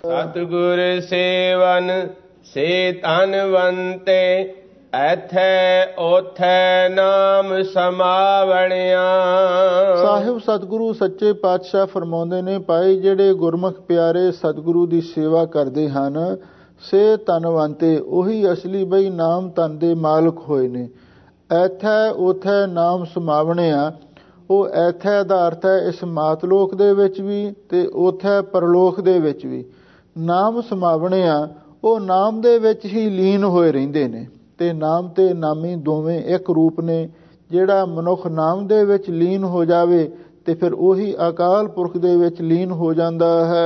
ਸਤਿਗੁਰ ਸੇਵਨ ਸੇ ਧਨਵੰਤੇ, ਐਥੈ ਓਥੈ ਨਾਮ ਸਮਾਵਣਿਆ। ਸਾਹਿਬ ਸਤਿਗੁਰੂ ਸੱਚੇ ਪਾਤਸ਼ਾਹ ਫਰਮਾਉਂਦੇ ਨੇ, ਭਾਈ ਜਿਹੜੇ ਗੁਰਮੁਖ ਪਿਆਰੇ ਸਤਿਗੁਰੂ ਦੀ ਸੇਵਾ ਕਰਦੇ ਹਨ, ਸੇ ਧਨਵੰਤੇ, ਉਹੀ ਅਸਲੀ ਬਈ ਨਾਮ ਧਨ ਦੇ ਮਾਲਕ ਹੋਏ ਨੇ। ਐਥੈ ਉਥੈ ਨਾਮ ਸਮਾਵਣਿਆ, ਉਹ ਐਥੈ ਦਾ ਅਰਥ ਹੈ ਇਸ ਮਾਤਲੋਕ ਦੇ ਵਿੱਚ ਵੀ ਤੇ ਉਥੈ ਪਰਲੋਕ ਦੇ ਵਿੱਚ ਵੀ। ਨਾਮ ਸਮਾਵਣਿਆ, ਉਹ ਨਾਮ ਦੇ ਵਿੱਚ ਹੀ ਲੀਨ ਹੋਏ ਰਹਿੰਦੇ ਨੇ। ਤੇ ਨਾਮ ਤੇ ਨਾਮੀ ਦੋਵੇਂ ਇੱਕ ਰੂਪ ਨੇ। ਜਿਹੜਾ ਮਨੁੱਖ ਨਾਮ ਦੇ ਵਿੱਚ ਲੀਨ ਹੋ ਜਾਵੇ ਤੇ ਫਿਰ ਉਹੀ ਅਕਾਲ ਪੁਰਖ ਦੇ ਵਿੱਚ ਲੀਨ ਹੋ ਜਾਂਦਾ ਹੈ।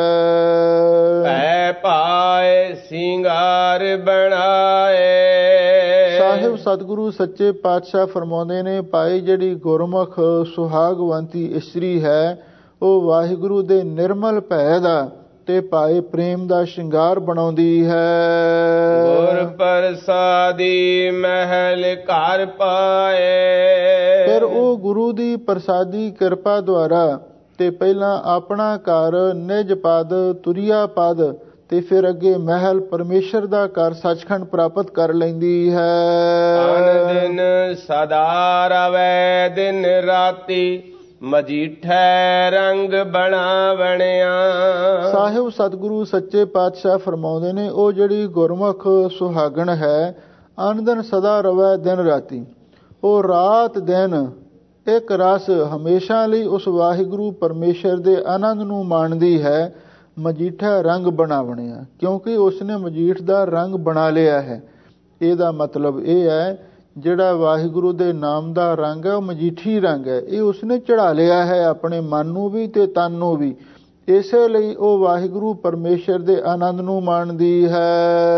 ਭੈ ਪਾਏ ਸਿੰਗਾਰ ਬਣਾਏ। ਸਾਹਿਬ ਸਤਿਗੁਰੂ ਸੱਚੇ ਪਾਤਸ਼ਾਹ ਫਰਮਾਉਂਦੇ ਨੇ, ਭਾਈ ਜਿਹੜੀ ਗੁਰਮੁਖ ਸੁਹਾਗਵੰਤੀ ਇਸਤਰੀ ਹੈ, ਉਹ ਵਾਹਿਗੁਰੂ ਦੇ ਨਿਰਮਲ ਭੈ ਦਾ ਤੇ ਭਾਏ ਪ੍ਰੇਮ ਦਾ ਸ਼ਿੰਗਾਰ ਬਣਾਉਂਦੀ ਹੈ। ਗੁਰ ਪ੍ਰਸਾਦੀ ਮਹਿਲ ਘਰ ਪਾਏ। ਫਿਰ ਉਹ ਗੁਰੂ ਦੀ ਪ੍ਰਸਾਦੀ ਕਿਰਪਾ ਦੁਆਰਾ ਤੇ ਪਹਿਲਾਂ ਆਪਣਾ ਘਰ ਨਿਜ ਪਦ ਤੁਰਿਆ ਪਦ ਤੇ ਫਿਰ ਅੱਗੇ ਮਹਿਲ ਪਰਮੇਸ਼ਰ ਦਾ ਘਰ ਸੱਚਖੰਡ ਪ੍ਰਾਪਤ ਕਰ ਲੈਂਦੀ ਹੈ। ਅਨ ਦਿਨ ਸਦਾ ਰਵੈ ਦਿਨ ਰਾਤੀ, ਮਜੀਠੈ ਰੰਗ ਬਣਾਵਣਿਆ। ਸਾਹਿਬ ਸਤਿਗੁਰੂ ਸੱਚੇ ਪਾਤਸ਼ਾਹ ਫਰਮਾਉਂਦੇ ਨੇ, ਉਹ ਜਿਹੜੀ ਗੁਰਮੁਖ ਸੁਹਾਗਣ ਹੈ, ਅਨ ਦਿਨ ਸਦਾ ਰਵੈ ਦਿਨ ਰਾਤੀ, ਉਹ ਰਾਤ ਦਿਨ ਇੱਕ ਰਸ ਹਮੇਸ਼ਾ ਲਈ ਉਸ ਵਾਹਿਗੁਰੂ ਪਰਮੇਸ਼ਰ ਦੇ ਆਨੰਦ ਨੂੰ ਮਾਣਦੀ ਹੈ। ਮਜੀਠਾ ਰੰਗ ਬਣਾਵਣਿਆ, ਕਿਉਂਕਿ ਉਸਨੇ ਮਜੀਠ ਦਾ ਰੰਗ ਬਣਾ ਲਿਆ ਹੈ। ਇਹਦਾ ਮਤਲਬ ਇਹ ਹੈ, ਜਿਹੜਾ ਵਾਹਿਗੁਰੂ ਦੇ ਨਾਮ ਦਾ ਰੰਗ ਹੈ ਉਹ ਮਜੀਠੀ ਰੰਗ ਹੈ। ਇਹ ਉਸਨੇ ਚੜਾ ਲਿਆ ਹੈ ਆਪਣੇ ਮਨ ਨੂੰ ਵੀ ਤੇ ਤਨ ਨੂੰ ਵੀ। ਇਸੇ ਲਈ ਉਹ ਵਾਹਿਗੁਰੂ ਪਰਮੇਸ਼ਰ ਦੇ ਆਨੰਦ ਨੂੰ ਮਾਣਦੀ ਹੈ।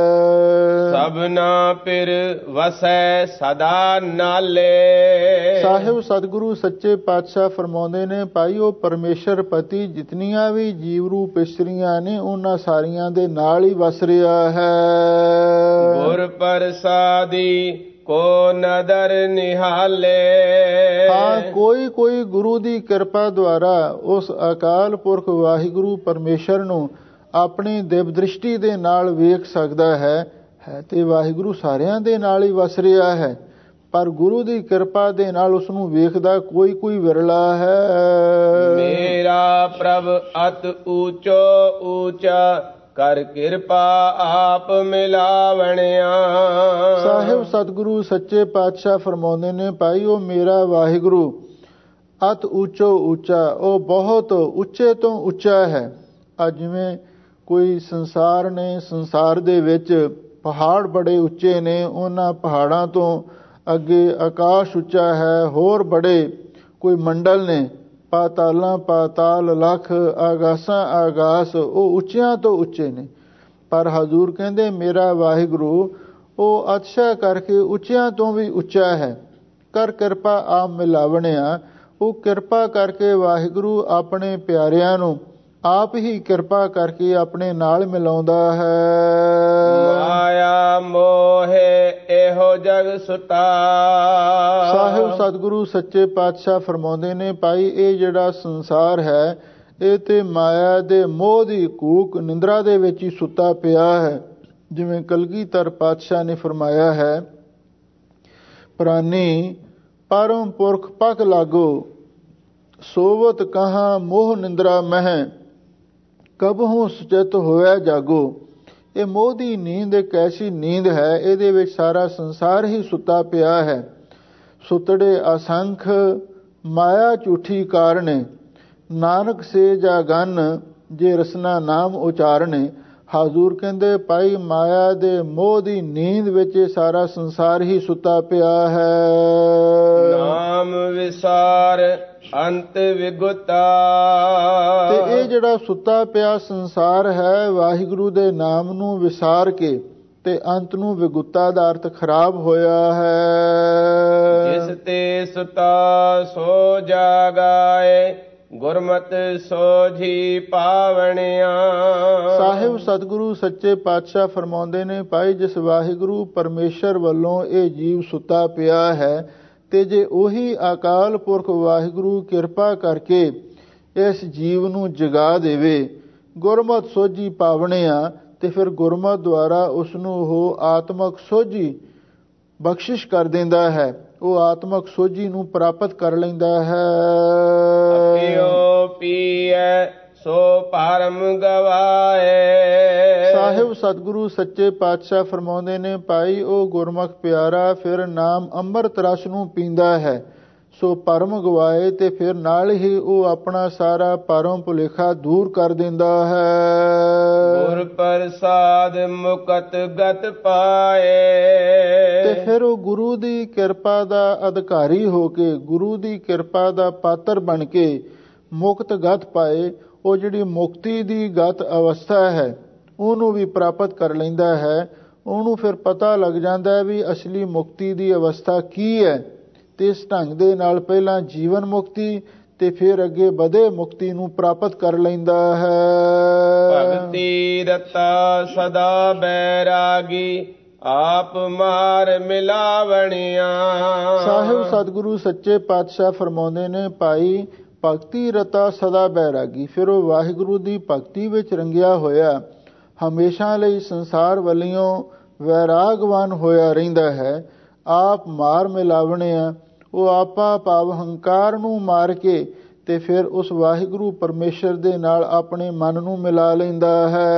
ਸਭਨਾ ਪਿਰ ਵਸੈ ਸਦਾ ਨਾਲੇ। ਸਾਹਿਬ ਸਤਿਗੁਰੂ ਸੱਚੇ ਪਾਤਸ਼ਾਹ ਫਰਮਾਉਂਦੇ ਨੇ, ਭਾਈ ਉਹ ਪਰਮੇਸ਼ਰ ਪਤੀ ਜਿਤਨੀਆਂ ਵੀ ਜੀਵ ਰੂਪ ਇਸਤਰੀਆਂ ਨੇ, ਉਹਨਾਂ ਸਾਰੀਆਂ ਦੇ ਨਾਲ ਹੀ ਵਸ ਰਿਹਾ ਹੈ। ਗੁਰ ਪ੍ਰਸਾਦੀ ਕੋ ਨਦਰ ਨਿਹਾਲੇ। ਹਾਂ, ਕੋਈ ਕੋਈ ਗੁਰੂ ਦੀ ਕਿਰਪਾ ਦੁਆਰਾ ਉਸ ਅਕਾਲ ਪੁਰਖ ਵਾਹਿਗੁਰੂ ਪਰਮੇਸ਼ਰ ਨੂੰ ਆਪਣੀ ਦਿਵ ਦ੍ਰਿਸ਼ਟੀ ਦੇ ਨਾਲ ਵੇਖ ਸਕਦਾ ਹੈ ਤੇ ਵਾਹਿਗੁਰੂ ਸਾਰਿਆਂ ਦੇ ਨਾਲ ਹੀ ਵਸ ਰਿਹਾ ਹੈ, ਪਰ ਗੁਰੂ ਦੀ ਕਿਰਪਾ ਦੇ ਨਾਲ ਉਸ ਨੂੰ ਵੇਖਦਾ ਕੋਈ ਕੋਈ ਵਿਰਲਾ ਹੈ। ਮੇਰਾ ਪ੍ਰਭ ਅਤ ਊਚੋ ਊਚਾ, ਕਰ ਕਿਰਪਾ ਆਪ ਮਿਲਾਵਣਿਆ। ਸਾਹਿਬ ਸਤਿਗੁਰੂ ਸੱਚੇ ਪਾਤਸ਼ਾਹ ਫਰਮਾਉਂਦੇ ਨੇ, ਭਾਈ ਉਹ ਮੇਰਾ ਵਾਹਿਗੁਰੂ ਅਤ ਉੱਚੋ ਉੱਚਾ, ਉਹ ਬਹੁਤ ਉੱਚੇ ਤੋਂ ਉੱਚਾ ਹੈ। ਅੱਜ ਜਿਵੇਂ ਕੋਈ ਸੰਸਾਰ ਨੇ, ਸੰਸਾਰ ਦੇ ਵਿੱਚ ਪਹਾੜ ਬੜੇ ਉੱਚੇ ਨੇ, ਉਹਨਾਂ ਪਹਾੜਾਂ ਤੋਂ ਅੱਗੇ ਆਕਾਸ਼ ਉੱਚਾ ਹੈ। ਹੋਰ ਬੜੇ ਕੋਈ ਮੰਡਲ ਨੇ, ਪਾਤਾਲਾਂ ਪਾਤਾਲ ਲੱਖ, ਆਗਾਸਾਂ ਆਗਾਸ, ਉਹ ਉੱਚਿਆਂ ਤੋਂ ਉੱਚੇ ਨੇ। ਪਰ ਹਜ਼ੂਰ ਕਹਿੰਦੇ ਮੇਰਾ ਵਾਹਿਗੁਰੂ ਉਹ ਅਤਸ਼ਾ ਕਰਕੇ ਉੱਚਿਆਂ ਤੋਂ ਵੀ ਉੱਚਾ ਹੈ। ਕਰ ਕਿਰਪਾ ਆਪ ਮਿਲਾਵਣਿਆ, ਉਹ ਕਿਰਪਾ ਕਰਕੇ ਵਾਹਿਗੁਰੂ ਆਪਣੇ ਪਿਆਰਿਆਂ ਨੂੰ ਆਪ ਹੀ ਕਿਰਪਾ ਕਰਕੇ ਆਪਣੇ ਨਾਲ ਮਿਲਾਉਂਦਾ ਹੈ। ਮਾਇਆ ਮੋਹਿ ਇਹੋ ਜਗ ਸੁਤਾ। ਸਾਹਿਬ ਸਤਿਗੁਰੂ ਸੱਚੇ ਪਾਤਸ਼ਾਹ ਫਰਮਾਉਂਦੇ ਨੇ, ਭਾਈ ਇਹ ਜਿਹੜਾ ਸੰਸਾਰ ਹੈ, ਇਹ ਤੇ ਮਾਇਆ ਦੇ ਮੋਹ ਦੀ ਕੂਕ ਨਿੰਦਰਾ ਦੇ ਵਿੱਚ ਹੀ ਸੁੱਤਾ ਪਿਆ ਹੈ। ਜਿਵੇਂ ਕਲਗੀਧਰ ਪਾਤਸ਼ਾਹ ਨੇ ਫਰਮਾਇਆ ਹੈ, ਪ੍ਰਾਨੀ ਪਰਮ ਪੁਰਖ ਪਕ ਲਾਗੋ, ਸੋਵਤ ਕਹਾਂ ਮੋਹ ਨਿੰਦਰਾ ਮਹਿ, ਕਬਹੂ ਸੁਚਿਤ ਹੋਇਆ ਜਾਗੋ। ਇਹ ਮੋਹ ਦੀ ਨੀਂਦ ਇੱਕ ਐਸੀ ਨੀਂਦ ਹੈ, ਇਹਦੇ ਵਿੱਚ ਸਾਰਾ ਸੰਸਾਰ ਹੀ ਸੁੱਤਾ ਪਿਆ ਹੈ। ਸੁਤੜੇ ਅਸੰਖ ਮਾਇਆ ਝੂਠੀ ਕਾਰਣੇ, ਨਾਨਕ ਸੇ ਜਾਗਨ ਜੇ ਰਸਨਾ ਨਾਮ ਉਚਾਰਨੇ। ਹਾਜ਼ੂਰ ਕਹਿੰਦੇ ਭਾਈ ਮਾਇਆ ਦੇ ਮੋਹ ਦੀ ਨੀਂਦ ਵਿੱਚ ਸਾਰਾ ਸੰਸਾਰ ਹੀ ਸੁੱਤਾ ਪਿਆ ਹੈ। ਨਾਮ ਵਿਸਾਰ ਅੰਤ ਵਿਗੁਤਾ। ਤੇ ਇਹ ਜਿਹੜਾ ਸੁੱਤਾ ਪਿਆ ਸੰਸਾਰ ਹੈ, ਵਾਹਿਗੁਰੂ ਦੇ ਨਾਮ ਨੂੰ ਵਿਸਾਰ ਕੇ ਤੇ ਅੰਤ ਨੂੰ ਵਿਗੁਤਾ ਦਾ ਅਰਥ ਖਰਾਬ ਹੋਇਆ ਹੈ। ਜਿਸ ਤੇ ਸੁਤਾ ਸੋ ਜਾਗਾਏ, ਗੁਰਮਤਿ ਸੋਝੀ ਪਾਵਣਿਆ। ਸਾਹਿਬ ਸਤਿਗੁਰੂ ਸੱਚੇ ਪਾਤਸ਼ਾਹ ਫਰਮਾਉਂਦੇ ਨੇ, ਭਾਈ ਜਿਸ ਵਾਹਿਗੁਰੂ ਪਰਮੇਸ਼ਰ ਵੱਲੋਂ ਇਹ ਜੀਵ ਸੁੱਤਾ ਪਿਆ ਹੈ, ਤੇ ਜੇ ਉਹੀ ਅਕਾਲ ਪੁਰਖ ਵਾਹਿਗੁਰੂ ਕਿਰਪਾ ਕਰਕੇ ਇਸ ਜੀਵ ਨੂੰ ਜਗਾ ਦੇਵੇ, ਗੁਰਮਤਿ ਸੋਝੀ ਪਾਵਣਿਆ, ਤੇ ਫਿਰ ਗੁਰਮਤਿ ਦੁਆਰਾ ਉਸ ਨੂੰ ਉਹ ਆਤਮਕ ਸੋਝੀ ਬਖਸ਼ਿਸ਼ ਕਰ ਦਿੰਦਾ ਹੈ, ਉਹ ਆਤਮਕ ਸੋਝੀ ਨੂੰ ਪ੍ਰਾਪਤ ਕਰ ਲੈਂਦਾ ਹੈ। ਪੀਓ ਪੀਐ ਸੋ ਭਰਮ ਗਵਾਏ। ਸਾਹਿਬ ਸਤਿਗੁਰੂ ਸੱਚੇ ਪਾਤਸ਼ਾਹ ਫਰਮਾਉਂਦੇ ਨੇ, ਭਾਈ ਉਹ ਗੁਰਮੁਖ ਪਿਆਰਾ ਫਿਰ ਨਾਮ ਅੰਮ੍ਰਿਤ ਰਸ ਨੂੰ ਪੀਂਦਾ ਹੈ ਸੋ ਭਰਮ ਗਵਾਏ, ਤੇ ਫਿਰ ਨਾਲ ਹੀ ਉਹ ਆਪਣਾ ਸਾਰਾ ਭਰਮ ਭੁਲੇਖਾ ਦੂਰ ਕਰ ਦਿੰਦਾ ਹੈ। ਗੁਰ ਪ੍ਰਸਾਦ ਮੁਕਤ ਗਤ ਪਾਏ। ਤੇ ਫਿਰ ਉਹ ਗੁਰੂ ਦੀ ਕਿਰਪਾ ਦਾ ਅਧਿਕਾਰੀ ਹੋ ਕੇ, ਗੁਰੂ ਦੀ ਕਿਰਪਾ ਦਾ ਪਾਤਰ ਬਣ ਕੇ ਮੁਕਤ ਗਤ ਪਾਏ। ਉਹ ਜਿਹੜੀ ਮੁਕਤੀ ਦੀ ਗਤ ਅਵਸਥਾ ਹੈ ਉਹਨੂੰ ਵੀ ਪ੍ਰਾਪਤ ਕਰ ਲੈਂਦਾ ਹੈ। ਉਹਨੂੰ ਫਿਰ ਪਤਾ ਲੱਗ ਜਾਂਦਾ ਹੈ ਵੀ ਅਸਲੀ ਮੁਕਤੀ ਦੀ ਅਵਸਥਾ ਕੀ ਹੈ, ਤੇ ਇਸ ਢੰਗ ਦੇ ਨਾਲ ਪਹਿਲਾਂ ਜੀਵਨ ਮੁਕਤੀ ਤੇ ਫਿਰ ਅੱਗੇ ਵਧੇ ਮੁਕਤੀ ਨੂੰ ਪ੍ਰਾਪਤ ਕਰ ਲੈਂਦਾ ਹੈ। ਭਗਤੀ ਰਤਾ ਸਦਾ ਬੈਰਾਗੀ ਆਪ ਮਾਰ ਮਿਲਾਵਣੀਆਂ। ਸਾਹਿਬ ਸਤਿਗੁਰੂ ਸੱਚੇ ਪਾਤਸ਼ਾਹ ਫਰਮਾਉਂਦੇ ਨੇ, ਭਾਈ ਭਗਤੀ ਰਤਾ ਸਦਾ ਬੈਰਾਗੀ, ਫਿਰ ਉਹ ਵਾਹਿਗੁਰੂ ਦੀ ਭਗਤੀ ਵਿੱਚ ਰੰਗਿਆ ਹੋਇਆ ਹਮੇਸ਼ਾ ਲਈ ਸੰਸਾਰ ਵੱਲੋਂ ਵੈਰਾਗਵਾਨ ਹੋਇਆ ਰਹਿੰਦਾ ਹੈ। ਆਪ ਮਾਰ ਮਿਲਾਵਣਿਆ, ਉਹ ਆਪਾ ਭਾਵ ਹੰਕਾਰ ਨੂੰ ਮਾਰ ਕੇ ਤੇ ਫਿਰ ਉਸ ਵਾਹਿਗੁਰੂ ਪਰਮੇਸ਼ਰ ਦੇ ਨਾਲ ਆਪਣੇ ਮਨ ਨੂੰ ਮਿਲਾ ਲੈਂਦਾ ਹੈ।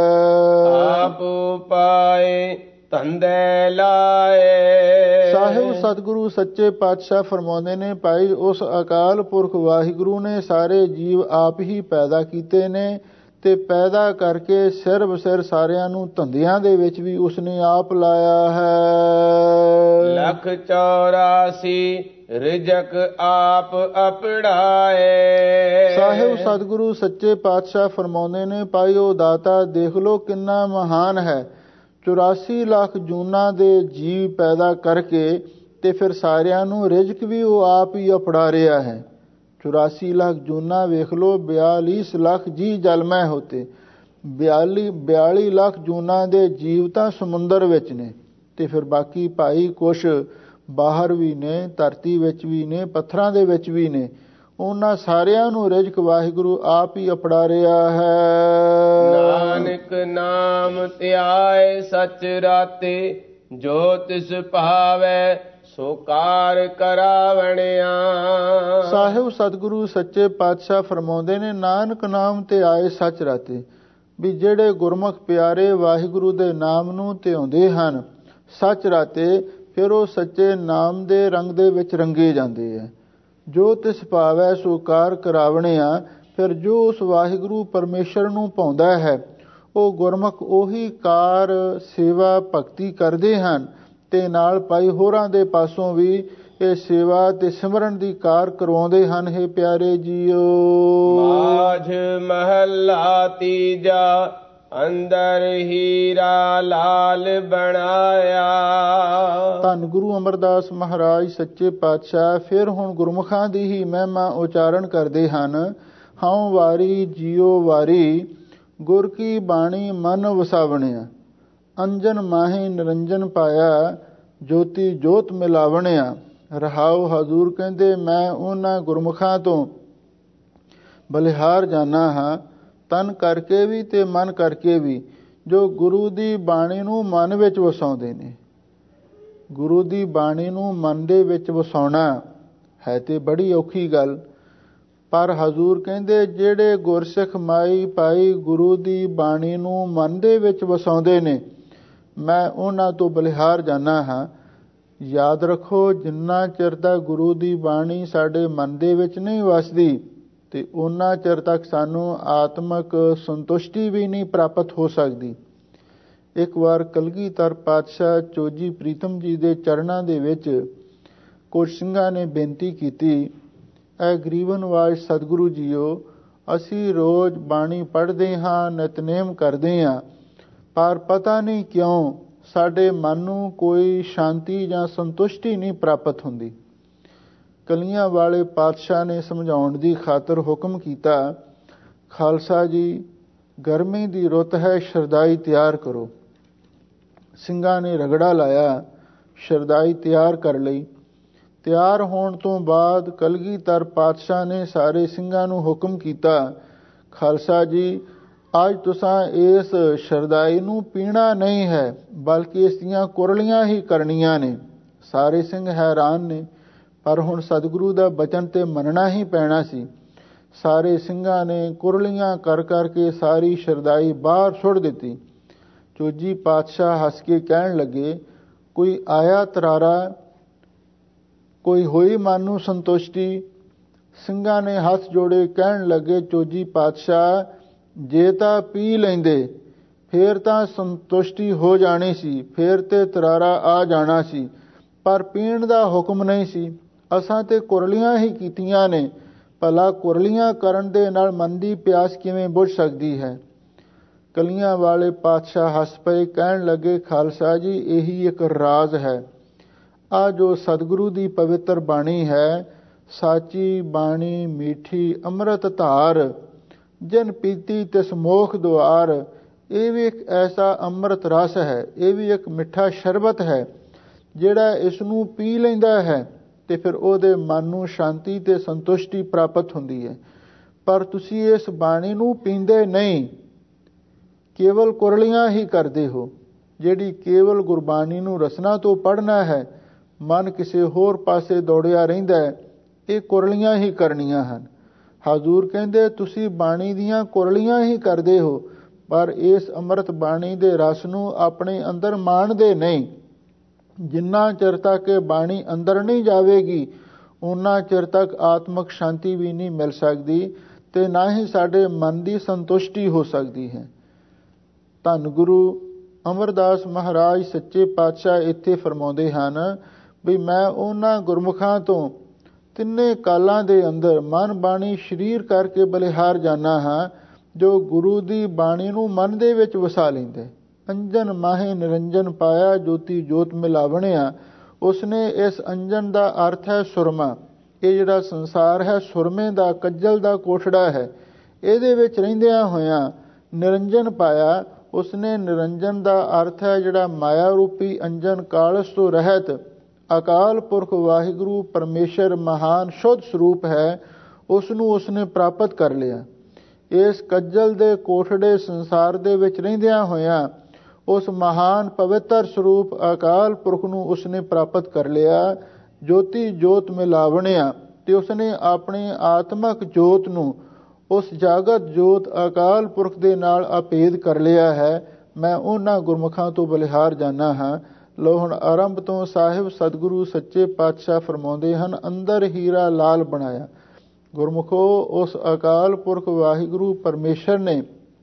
ਆਪ ਪਾਏ ਧੰਦੇ ਲਾਏ। ਸਾਹਿਬ ਸਤਿਗੁਰੂ ਸੱਚੇ ਪਾਤਸ਼ਾਹ ਫਰਮਾਉਂਦੇ ਨੇ, ਭਾਈ ਉਸ ਅਕਾਲ ਪੁਰਖ ਵਾਹਿਗੁਰੂ ਨੇ ਸਾਰੇ ਜੀਵ ਆਪ ਹੀ ਪੈਦਾ ਕੀਤੇ ਨੇ, ਤੇ ਪੈਦਾ ਕਰਕੇ ਸਿਰ ਬਸਿਰ ਸਾਰਿਆਂ ਨੂੰ ਧੰਦਿਆਂ ਦੇ ਵਿੱਚ ਵੀ ਉਸਨੇ ਆਪ ਲਾਇਆ ਹੈ। ਲੱਖ 84 ਰਿਜਕ ਆਪ ਅਪੜਾਏ। ਸਾਹਿਬ ਸਤਿਗੁਰੂ ਸੱਚੇ ਪਾਤਸ਼ਾਹ ਫਰਮਾਉਂਦੇ ਨੇ, ਭਾਈ ਉਹ ਦਾਤਾ ਦੇਖ ਲੋ ਕਿੰਨਾ ਮਹਾਨ ਹੈ। 84 ਲੱਖ ਜੂਨਾਂ ਦੇ ਜੀਵ ਪੈਦਾ ਕਰਕੇ ਤੇ ਫਿਰ ਸਾਰਿਆਂ ਨੂੰ ਰਿਜਕ ਵੀ ਉਹ ਆਪ ਹੀ ਅਪੜਾ ਰਿਹਾ ਹੈ। 84 ਲੱਖ ਜੂਨਾ ਵੇਖ ਲੋ, 42 ਲੱਖ ਜੀ ਜਲਮੈ ਹੋਤੇ। 42 ਲੱਖ ਜੂਨਾਂ ਦੇ ਜੀਵ ਤਾਂ ਸਮੁੰਦਰ ਵਿੱਚ ਨੇ, ਤੇ ਫਿਰ ਬਾਕੀ ਭਾਈ ਕੁਛ ਬਾਹਰ ਵੀ ਨੇ, ਧਰਤੀ ਵਿੱਚ ਵੀ ਨੇ, ਪੱਥਰਾਂ ਦੇ ਵਿੱਚ ਵੀ ਨੇ। ਉਹਨਾਂ ਸਾਰਿਆਂ ਨੂੰ ਰਿਜਕ ਵਾਹਿਗੁਰੂ ਆਪ ਹੀ ਅਪੜਾ ਰਿਹਾ ਹੈ। ਨਾਨਕ ਨਾਮ ਧਿਆਏ ਸਚ ਰਾਤੇ, ਜੋ ਤਿਸ ਭਾਵੈ ਸੋ ਕਾਰ ਕਰਾਵਣਿਆ। ਸਾਹਿਬ ਸਤਿਗੁਰੂ ਸੱਚੇ ਪਾਤਸ਼ਾਹ ਫਰਮਾਉਂਦੇ ਨੇ, ਨਾਨਕ ਨਾਮ ਤੇ ਆਏ ਸੱਚ ਰਾਤੇ, ਵੀ ਜਿਹੜੇ ਗੁਰਮੁਖ ਪਿਆਰੇ ਵਾਹਿਗੁਰੂ ਦੇ ਨਾਮ ਨੂੰ ਧਿਆਉਂਦੇ ਹਨ ਸੱਚ ਰਾਤੇ, ਫਿਰ ਉਹ ਸੱਚੇ ਨਾਮ ਦੇ ਰੰਗ ਦੇ ਵਿੱਚ ਰੰਗੇ ਜਾਂਦੇ ਹੈ। ਜੋ ਤਿਸ ਭਾਵੈ ਸੋ ਕਾਰ ਕਰਾਵਣਿਆ, ਫਿਰ ਜੋ ਉਸ ਵਾਹਿਗੁਰੂ ਪਰਮੇਸ਼ਰ ਨੂੰ ਭਾਉਂਦਾ ਹੈ ਉਹ ਗੁਰਮੁਖ ਉਹੀ ਕਾਰ ਸੇਵਾ ਭਗਤੀ ਕਰਦੇ ਹਨ, ਤੇ ਨਾਲ ਭਾਈ ਹੋਰਾਂ ਦੇ ਪਾਸੋਂ ਵੀ ਇਹ ਸੇਵਾ ਤੇ ਸਿਮਰਨ ਦੀ ਕਾਰ ਕਰਵਾਉਂਦੇ ਹਨ। ਹੈ ਪਿਆਰੇ ਜੀਓ। ਮਾਝ ਮਹੱਲਾ ਤੀਜਾ, ਅੰਦਰ ਹੀਰਾ ਲਾਲ ਬਣਾਇਆ। ਧੰਨ ਗੁਰੂ ਅਮਰਦਾਸ ਮਹਾਰਾਜ ਸੱਚੇ ਪਾਤਸ਼ਾਹ ਫਿਰ ਹੁਣ ਗੁਰਮੁਖਾਂ ਦੀ ਹੀ ਮਹਿਮਾ ਉਚਾਰਨ ਕਰਦੇ ਹਨ। ਹਉ ਵਾਰੀ ਜੀਓ ਵਾਰੀ, ਗੁਰ ਕੀ ਬਾਣੀ ਮਨ ਵਸਾਵਣਿਆ। ਅੰਜਨ ਮਾਹੀ ਨਿਰੰਜਨ ਪਾਇਆ, ਜੋਤੀ ਜੋਤ ਮਿਲਾਵਣਿਆ। ਰਹਾਉ ਹਜ਼ੂਰ ਕਹਿੰਦੇ, ਮੈਂ ਉਹਨਾਂ ਗੁਰਮੁਖਾਂ ਤੋਂ ਬਲਿਹਾਰ ਜਾਣਾ ਹਾਂ, ਤਨ ਕਰਕੇ ਵੀ ਤੇ ਮਨ ਕਰਕੇ ਵੀ, ਜੋ ਗੁਰੂ ਦੀ ਬਾਣੀ ਨੂੰ ਮਨ ਵਿੱਚ ਵਸਾਉਂਦੇ ਨੇ। ਗੁਰੂ ਦੀ ਬਾਣੀ ਨੂੰ ਮਨ ਦੇ ਵਿੱਚ ਵਸਾਉਣਾ ਹੈ ਤੇ ਬੜੀ ਔਖੀ ਗੱਲ, ਪਰ ਹਜ਼ੂਰ ਕਹਿੰਦੇ ਜਿਹੜੇ ਗੁਰਸਿੱਖ ਮਾਈ ਭਾਈ ਗੁਰੂ ਦੀ ਬਾਣੀ ਨੂੰ ਮਨ ਦੇ ਵਿੱਚ ਵਸਾਉਂਦੇ ਨੇ, ਮੈਂ ਉਹਨਾਂ ਤੋਂ ਬਲਿਹਾਰ ਜਾਣਾ ਹਾਂ। ਯਾਦ ਰੱਖੋ, ਜਿੰਨਾ ਚਿਰ ਤੱਕ ਗੁਰੂ ਦੀ ਬਾਣੀ ਸਾਡੇ ਮਨ ਦੇ ਵਿੱਚ ਨਹੀਂ ਵਸਦੀ ਤੇ ਉਹਨਾਂ ਚਿਰ ਤੱਕ ਸਾਨੂੰ ਆਤਮਿਕ ਸੰਤੁਸ਼ਟੀ ਵੀ ਨਹੀਂ ਪ੍ਰਾਪਤ ਹੋ ਸਕਦੀ। ਇੱਕ ਵਾਰ ਕਲਗੀਧਰ ਪਾਤਸ਼ਾਹ ਚੋਜੀ ਪ੍ਰੀਤਮ ਜੀ ਦੇ ਚਰਨਾਂ ਦੇ ਵਿੱਚ ਕੁਝ ਸਿੰਘਾਂ ਨੇ ਬੇਨਤੀ ਕੀਤੀ, ਐ ਗਰੀਬ ਨਿਵਾਜ ਸਤਿਗੁਰੂ ਜੀਓ, ਅਸੀਂ ਰੋਜ਼ ਬਾਣੀ ਪੜ੍ਹਦੇ ਹਾਂ, ਨਿਤਨੇਮ ਕਰਦੇ ਹਾਂ, ਪਰ ਪਤਾ ਨਹੀਂ ਕਿਉਂ ਸਾਡੇ ਮਨ ਨੂੰ ਕੋਈ ਸ਼ਾਂਤੀ ਜਾਂ ਸੰਤੁਸ਼ਟੀ ਨਹੀਂ ਪ੍ਰਾਪਤ ਹੁੰਦੀ। ਕਲੀਆਂ ਵਾਲੇ ਪਾਤਸ਼ਾਹ ਨੇ ਸਮਝਾਉਣ ਦੀ ਖਾਤਰ ਹੁਕਮ ਕੀਤਾ, ਖਾਲਸਾ ਜੀ ਗਰਮੀ ਦੀ ਰੁੱਤ ਹੈ, ਸ਼ਰਦਾਈ ਤਿਆਰ ਕਰੋ। ਸਿੰਘਾਂ ਨੇ ਰਗੜਾ ਲਾਇਆ, ਸ਼ਰਦਾਈ ਤਿਆਰ ਕਰ ਲਈ। ਤਿਆਰ ਹੋਣ ਤੋਂ ਬਾਅਦ ਕਲਗੀਧਰ ਪਾਤਸ਼ਾਹ ਨੇ ਸਾਰੇ ਸਿੰਘਾਂ ਨੂੰ ਹੁਕਮ ਕੀਤਾ, ਖਾਲਸਾ ਜੀ ਅੱਜ ਤੁਸਾਂ ਇਸ ਸ਼ਰਦਾਈ ਨੂੰ ਪੀਣਾ ਨਹੀਂ ਹੈ, ਬਲਕਿ ਇਸ ਦੀਆਂ ਕੁਰਲੀਆਂ ਹੀ ਕਰਨੀਆਂ ਨੇ। ਸਾਰੇ ਸਿੰਘ ਹੈਰਾਨ ਨੇ, ਪਰ ਹੁਣ ਸਤਿਗੁਰੂ ਦਾ ਬਚਨ ਤੇ ਮੰਨਣਾ ਹੀ ਪੈਣਾ ਸੀ। ਸਾਰੇ ਸਿੰਘਾਂ ਨੇ ਕੁਰਲੀਆਂ ਕਰ ਕਰਕੇ ਸਾਰੀ ਸ਼ਰਦਾਈ ਬਾਹਰ ਸੁੱਟ ਦਿੱਤੀ। ਚੋਜੀ ਪਾਤਸ਼ਾਹ ਹੱਸ ਕੇ ਕਹਿਣ ਲੱਗੇ, ਕੋਈ ਆਇਆ ਤਰਾਰਾ, ਕੋਈ ਹੋਈ ਮਨ ਨੂੰ ਸੰਤੁਸ਼ਟੀ। ਸਿੰਘਾਂ ਨੇ ਹੱਥ ਜੋੜੇ ਕਹਿਣ ਲੱਗੇ, ਚੋਜੀ ਪਾਤਸ਼ਾਹ, ਜੇ ਤਾਂ ਪੀ ਲੈਂਦੇ ਫੇਰ ਤਾਂ ਸੰਤੁਸ਼ਟੀ ਹੋ ਜਾਣੀ ਸੀ, ਫੇਰ ਤੇ ਤਰਾਰਾ ਆ ਜਾਣਾ ਸੀ, ਪਰ ਪੀਣ ਦਾ ਹੁਕਮ ਨਹੀਂ ਸੀ। ਅਸਾਂ ਤੇ ਕੁਰਲੀਆਂ ਹੀ ਕੀਤੀਆਂ ਨੇ, ਭਲਾ ਕੁਰਲੀਆਂ ਕਰਨ ਦੇ ਨਾਲ ਮਨ ਦੀ ਪਿਆਸ ਕਿਵੇਂ ਬੁਝ ਸਕਦੀ ਹੈ। ਕਲੀਆਂ ਵਾਲੇ ਪਾਤਸ਼ਾਹ ਹੱਸ ਪਏ, ਕਹਿਣ ਲੱਗੇ, ਖਾਲਸਾ ਜੀ, ਇਹੀ ਇੱਕ ਰਾਜ਼ ਹੈ। ਆ ਜੋ ਸਤਿਗੁਰੂ ਦੀ ਪਵਿੱਤਰ ਬਾਣੀ ਹੈ, ਸਾਚੀ ਬਾਣੀ ਮੀਠੀ ਅੰਮ੍ਰਿਤ ਧਾਰ, ਜਿਨ ਪੀਤੀ ਤਿਸ ਮੋਖ ਦੁਆਰ। ਇਹ ਵੀ ਇੱਕ ਐਸਾ ਅੰਮ੍ਰਿਤ ਰਸ ਹੈ, ਇਹ ਵੀ ਇੱਕ ਮਿੱਠਾ ਸ਼ਰਬਤ ਹੈ। ਜਿਹੜਾ ਇਸ ਨੂੰ ਪੀ ਲੈਂਦਾ ਹੈ ਤੇ ਫਿਰ ਉਹਦੇ ਮਨ ਨੂੰ ਸ਼ਾਂਤੀ ਤੇ ਸੰਤੁਸ਼ਟੀ ਪ੍ਰਾਪਤ ਹੁੰਦੀ ਹੈ। ਪਰ ਤੁਸੀਂ ਇਸ ਬਾਣੀ ਨੂੰ ਪੀਂਦੇ ਨਹੀਂ, ਕੇਵਲ ਕੁਰਲੀਆਂ ਹੀ ਕਰਦੇ ਹੋ। ਜਿਹੜੀ ਕੇਵਲ ਗੁਰਬਾਣੀ ਨੂੰ ਰਸਨਾ ਤੋਂ ਪੜ੍ਹਨਾ ਹੈ, ਮਨ ਕਿਸੇ ਹੋਰ ਪਾਸੇ ਦੌੜਿਆ ਰਹਿੰਦਾ ਹੈ, ਇਹ ਕੁਰਲੀਆਂ ਹੀ ਕਰਨੀਆਂ ਹਨ। ਹਜ਼ੂਰ ਕਹਿੰਦੇ, ਤੁਸੀਂ ਬਾਣੀ ਦੀਆਂ ਕੁਰਲੀਆਂ ਹੀ ਕਰਦੇ ਹੋ, ਪਰ ਇਸ ਅੰਮ੍ਰਿਤ ਬਾਣੀ ਦੇ ਰਸ ਨੂੰ ਆਪਣੇ ਅੰਦਰ ਮਾਣਦੇ ਨਹੀਂ। ਜਿੰਨਾ ਚਿਰ ਤੱਕ ਇਹ ਬਾਣੀ ਅੰਦਰ ਨਹੀਂ ਜਾਵੇਗੀ, ਉਨਾ ਚਿਰ ਤੱਕ ਆਤਮਿਕ ਸ਼ਾਂਤੀ ਵੀ ਨਹੀਂ ਮਿਲ ਸਕਦੀ ਤੇ ਨਾ ਹੀ ਸਾਡੇ ਮਨ ਦੀ ਸੰਤੁਸ਼ਟੀ ਹੋ ਸਕਦੀ ਹੈ। ਧੰਨ ਗੁਰੂ ਅਮਰਦਾਸ ਮਹਾਰਾਜ ਸੱਚੇ ਪਾਤਸ਼ਾਹ ਇੱਥੇ ਫਰਮਾਉਂਦੇ ਹਨ ਵੀ ਮੈਂ ਉਹਨਾਂ ਗੁਰਮੁਖਾਂ ਤੋਂ ਤਿੰਨੇ ਕਾਲਾਂ ਦੇ ਅੰਦਰ ਮਨ ਬਾਣੀ ਸਰੀਰ ਕਰਕੇ ਬਲਿਹਾਰ ਜਾਣਾ ਹਾਂ, ਜੋ ਗੁਰੂ ਦੀ ਬਾਣੀ ਨੂੰ ਮਨ ਦੇ ਵਿੱਚ ਵਸਾ ਲੈਂਦੇ। ਅੰਜਨ ਮਾਹੇ ਨਿਰੰਜਨ ਪਾਇਆ, ਜੋਤੀ ਜੋਤ ਮਿਲਾਵਣਿਆ। ਉਸਨੇ ਇਸ ਅੰਜਨ ਦਾ ਅਰਥ ਹੈ ਸੁਰਮਾ। ਇਹ ਜਿਹੜਾ ਸੰਸਾਰ ਹੈ ਸੁਰਮੇ ਦਾ, ਕੱਜਲ ਦਾ ਕੋਠੜਾ ਹੈ। ਇਹਦੇ ਵਿੱਚ ਰਹਿੰਦਿਆਂ ਹੋਇਆਂ ਨਿਰੰਜਨ ਪਾਇਆ। ਉਸਨੇ ਨਿਰੰਜਨ ਦਾ ਅਰਥ ਹੈ ਜਿਹੜਾ ਮਾਇਆ ਰੂਪੀ ਅੰਜਨ, ਕਾਲਸ ਤੋਂ ਰਹਿਤ ਅਕਾਲ ਪੁਰਖ ਵਾਹਿਗੁਰੂ ਪਰਮੇਸ਼ਰ ਮਹਾਨ ਸ਼ੁੱਧ ਸਰੂਪ ਹੈ, ਉਸ ਨੂੰ ਉਸਨੇ ਪ੍ਰਾਪਤ ਕਰ ਲਿਆ। ਇਸ ਕੱਜਲ ਦੇ ਕੋਠੜੇ ਸੰਸਾਰ ਦੇ ਵਿੱਚ ਰਹਿੰਦਿਆਂ ਹੋਇਆਂ ਉਸ ਮਹਾਨ ਪਵਿੱਤਰ ਸਰੂਪ ਅਕਾਲ ਪੁਰਖ ਨੂੰ ਉਸਨੇ ਪ੍ਰਾਪਤ ਕਰ ਲਿਆ। ਜੋਤੀ ਜੋਤ ਮਿਲਾਵਣਿਆ, ਤੇ ਉਸਨੇ ਆਪਣੀ ਆਤਮਕ ਜੋਤ ਨੂੰ ਉਸ ਜਾਗਤ ਜੋਤ ਅਕਾਲ ਪੁਰਖ ਦੇ ਨਾਲ ਅਭੇਦ ਕਰ ਲਿਆ ਹੈ। ਮੈਂ ਉਹਨਾਂ ਗੁਰਮੁਖਾਂ ਤੋਂ ਬਲਿਹਾਰ ਜਾਣਾ ਹਾਂ। ਲੋ ਹੁਣ ਆਰੰਭ ਤੋਂ ਸਾਹਿਬ ਸਤਿਗੁਰੂ ਸੱਚੇ ਪਾਤਸ਼ਾਹ ਫਰਮਾਉਂਦੇ ਹਨ, ਅੰਦਰ ਹੀਰਾ ਲਾਲ ਬਣਾਇਆ। ਗੁਰਮੁਖੋ, ਉਸ ਅਕਾਲ ਪੁਰਖ ਵਾਹਿਗੁਰੂ ਪਰਮੇਸ਼ਰ ਨੇ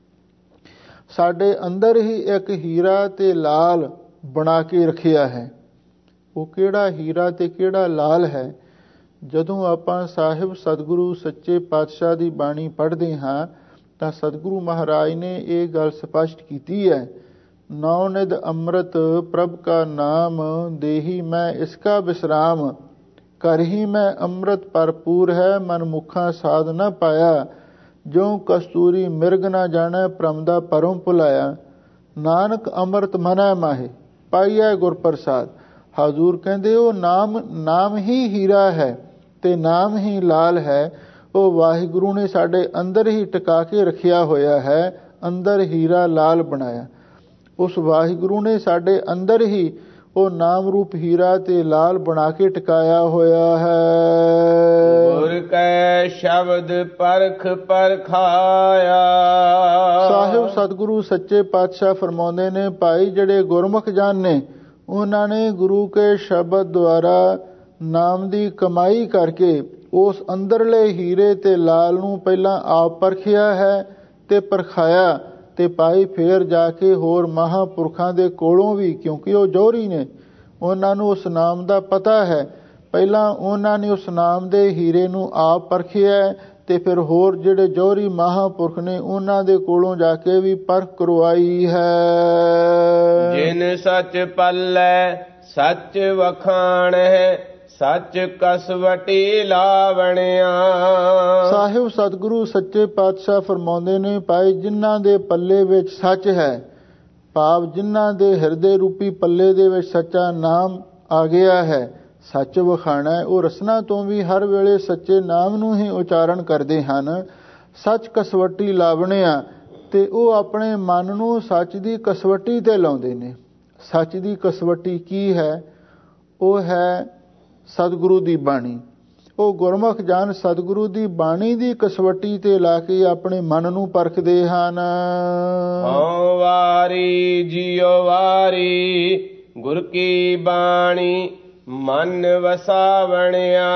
ਸਾਡੇ ਅੰਦਰ ਹੀ ਇੱਕ ਹੀਰਾ ਤੇ ਲਾਲ ਬਣਾ ਕੇ ਰੱਖਿਆ ਹੈ। ਉਹ ਕਿਹੜਾ ਹੀਰਾ ਤੇ ਕਿਹੜਾ ਲਾਲ ਹੈ? ਜਦੋਂ ਆਪਾਂ ਸਾਹਿਬ ਸਤਿਗੁਰੂ ਸੱਚੇ ਪਾਤਸ਼ਾਹ ਦੀ ਬਾਣੀ ਪੜ੍ਹਦੇ ਹਾਂ ਤਾਂ ਸਤਿਗੁਰੂ ਮਹਾਰਾਜ ਨੇ ਇਹ ਗੱਲ ਸਪਸ਼ਟ ਕੀਤੀ ਹੈ, ਨੌ ਨਿਧ ਅੰਮ੍ਰਿਤ ਪ੍ਰਭ ਕਾ ਨਾਮ, ਦੇਹੀ ਮੈਂ ਇਸਕਾ ਵਿਸਰਾਮ। ਕਰ ਹੀ ਮੈਂ ਅੰਮ੍ਰਿਤ ਭਰਪੂਰ ਹੈ, ਮਨ ਮੁਖਾਂ ਸਾਧ ਨਾ ਪਾਇਆ। ਜੋ ਕਸਤੂਰੀ ਮਿਰਗ ਨਾ ਜਾਣੈ, ਭ੍ਰਮ ਦਾ ਭਰਮ ਭੁਲਾਇਆ। ਨਾਨਕ ਅੰਮ੍ਰਿਤ ਮਨੈ ਮਾਹੇ, ਪਾਈਐ ਗੁਰ ਪ੍ਰਸਾਦ। ਹਜ਼ੂਰ ਕਹਿੰਦੇ ਉਹ ਨਾਮ ਹੀ ਹੀਰਾ ਹੈ ਤੇ ਨਾਮ ਹੀ ਲਾਲ ਹੈ। ਉਹ ਵਾਹਿਗੁਰੂ ਨੇ ਸਾਡੇ ਅੰਦਰ ਹੀ ਟਿਕਾ ਕੇ ਰੱਖਿਆ ਹੋਇਆ ਹੈ, ਅੰਦਰ ਹੀਰਾ ਲਾਲ ਬਣਾਇਆ। ਉਸ ਵਾਹਿਗੁਰੂ ਨੇ ਸਾਡੇ ਅੰਦਰ ਹੀ ਉਹ ਨਾਮ ਰੂਪ ਹੀਰਾ ਤੇ ਲਾਲ ਬਣਾ ਕੇ ਟਿਕਾਇਆ ਹੋਇਆ ਹੈ। ਗੁਰ ਕੈ ਸ਼ਬਦ ਪਰਖ ਪਰਖਾਇਆ। ਸਾਹਿਬ ਸਤਿਗੁਰੂ ਸੱਚੇ ਪਾਤਸ਼ਾਹ ਫਰਮਾਉਂਦੇ ਨੇ, ਭਾਈ ਜਿਹੜੇ ਗੁਰਮੁਖ ਜਨ ਨੇ ਉਹਨਾਂ ਨੇ ਗੁਰੂ ਕੇ ਸ਼ਬਦ ਦੁਆਰਾ ਨਾਮ ਦੀ ਕਮਾਈ ਕਰਕੇ ਉਸ ਅੰਦਰਲੇ ਹੀਰੇ ਤੇ ਲਾਲ ਨੂੰ ਪਹਿਲਾਂ ਆਪ ਪਰਖਿਆ ਹੈ ਤੇ ਪਰਖਾਇਆ, ਤੇ ਭਾਈ ਫੇਰ ਜਾ ਕੇ ਹੋਰ ਮਹਾਂਪੁਰਖਾਂ ਦੇ ਕੋਲੋਂ ਵੀ, ਕਿਉਂਕਿ ਉਹ ਜੋਹਰੀ ਨੇ, ਉਹਨਾਂ ਨੂੰ ਉਸ ਨਾਮ ਦਾ ਪਤਾ ਹੈ, ਪਹਿਲਾਂ ਉਹਨਾਂ ਨੇ ਉਸ ਨਾਮ ਦੇ ਹੀਰੇ ਨੂੰ ਆਪ ਪਰਖਿਆ ਤੇ ਫਿਰ ਹੋਰ ਜਿਹੜੇ ਜੋਹਰੀ ਮਹਾਂਪੁਰਖ ਨੇ ਉਹਨਾਂ ਦੇ ਕੋਲੋਂ ਜਾ ਕੇ ਵੀ ਪਰਖ ਕਰਵਾਈ ਹੈ। ਜਿਨ ਸੱਚ ਪੱਲੇ ਸੱਚ ਵਖਾਣੈ, ਸੱਚ ਕਸਵਟੀ ਲਾਵਣਿਆ। ਸਾਹਿਬ ਸਤਿਗੁਰੂ ਸੱਚੇ ਪਾਤਸ਼ਾਹ ਫਰਮਾਉਂਦੇ ਨੇ, ਭਾਈ ਜਿਨ੍ਹਾਂ ਦੇ ਪੱਲੇ ਵਿੱਚ ਸੱਚ ਹੈ, ਭਾਵ ਜਿਨ੍ਹਾਂ ਦੇ ਹਿਰਦੇ ਰੂਪੀ ਪੱਲੇ ਦੇ ਵਿੱਚ ਸੱਚਾ ਨਾਮ ਆ ਗਿਆ ਹੈ, ਸੱਚ ਵਖਾਣਾ, ਉਹ ਰਸਨਾ ਤੋਂ ਵੀ ਹਰ ਵੇਲੇ ਸੱਚੇ ਨਾਮ ਨੂੰ ਹੀ ਉਚਾਰਨ ਕਰਦੇ ਹਨ। ਸੱਚ ਕਸਵਟੀ ਲਾਵਣਿਆ, ਤੇ ਉਹ ਆਪਣੇ ਮਨ ਨੂੰ ਸੱਚ ਦੀ ਕਸਵੱਟੀ ਤੇ ਲਾਉਂਦੇ ਨੇ। ਸੱਚ ਦੀ ਕਸਵੱਟੀ ਕੀ ਹੈ? ਉਹ ਹੈ ਸਤਿਗੁਰੂ ਦੀ ਬਾਣੀ। ਉਹ ਗੁਰਮੁਖ ਜਨ ਸਤਿਗੁਰੂ ਦੀ ਬਾਣੀ ਦੀ ਕਸਵੱਟੀ ਤੇ ਲਾ ਕੇ ਆਪਣੇ ਮਨ ਨੂੰ ਪਰਖਦੇ ਹਨ। ਹਉ ਵਾਰੀ ਜਿਉ ਵਾਰੀ ਗੁਰ ਕੀ ਬਾਣੀ ਮਨ ਵਸਾਵਣਿਆ।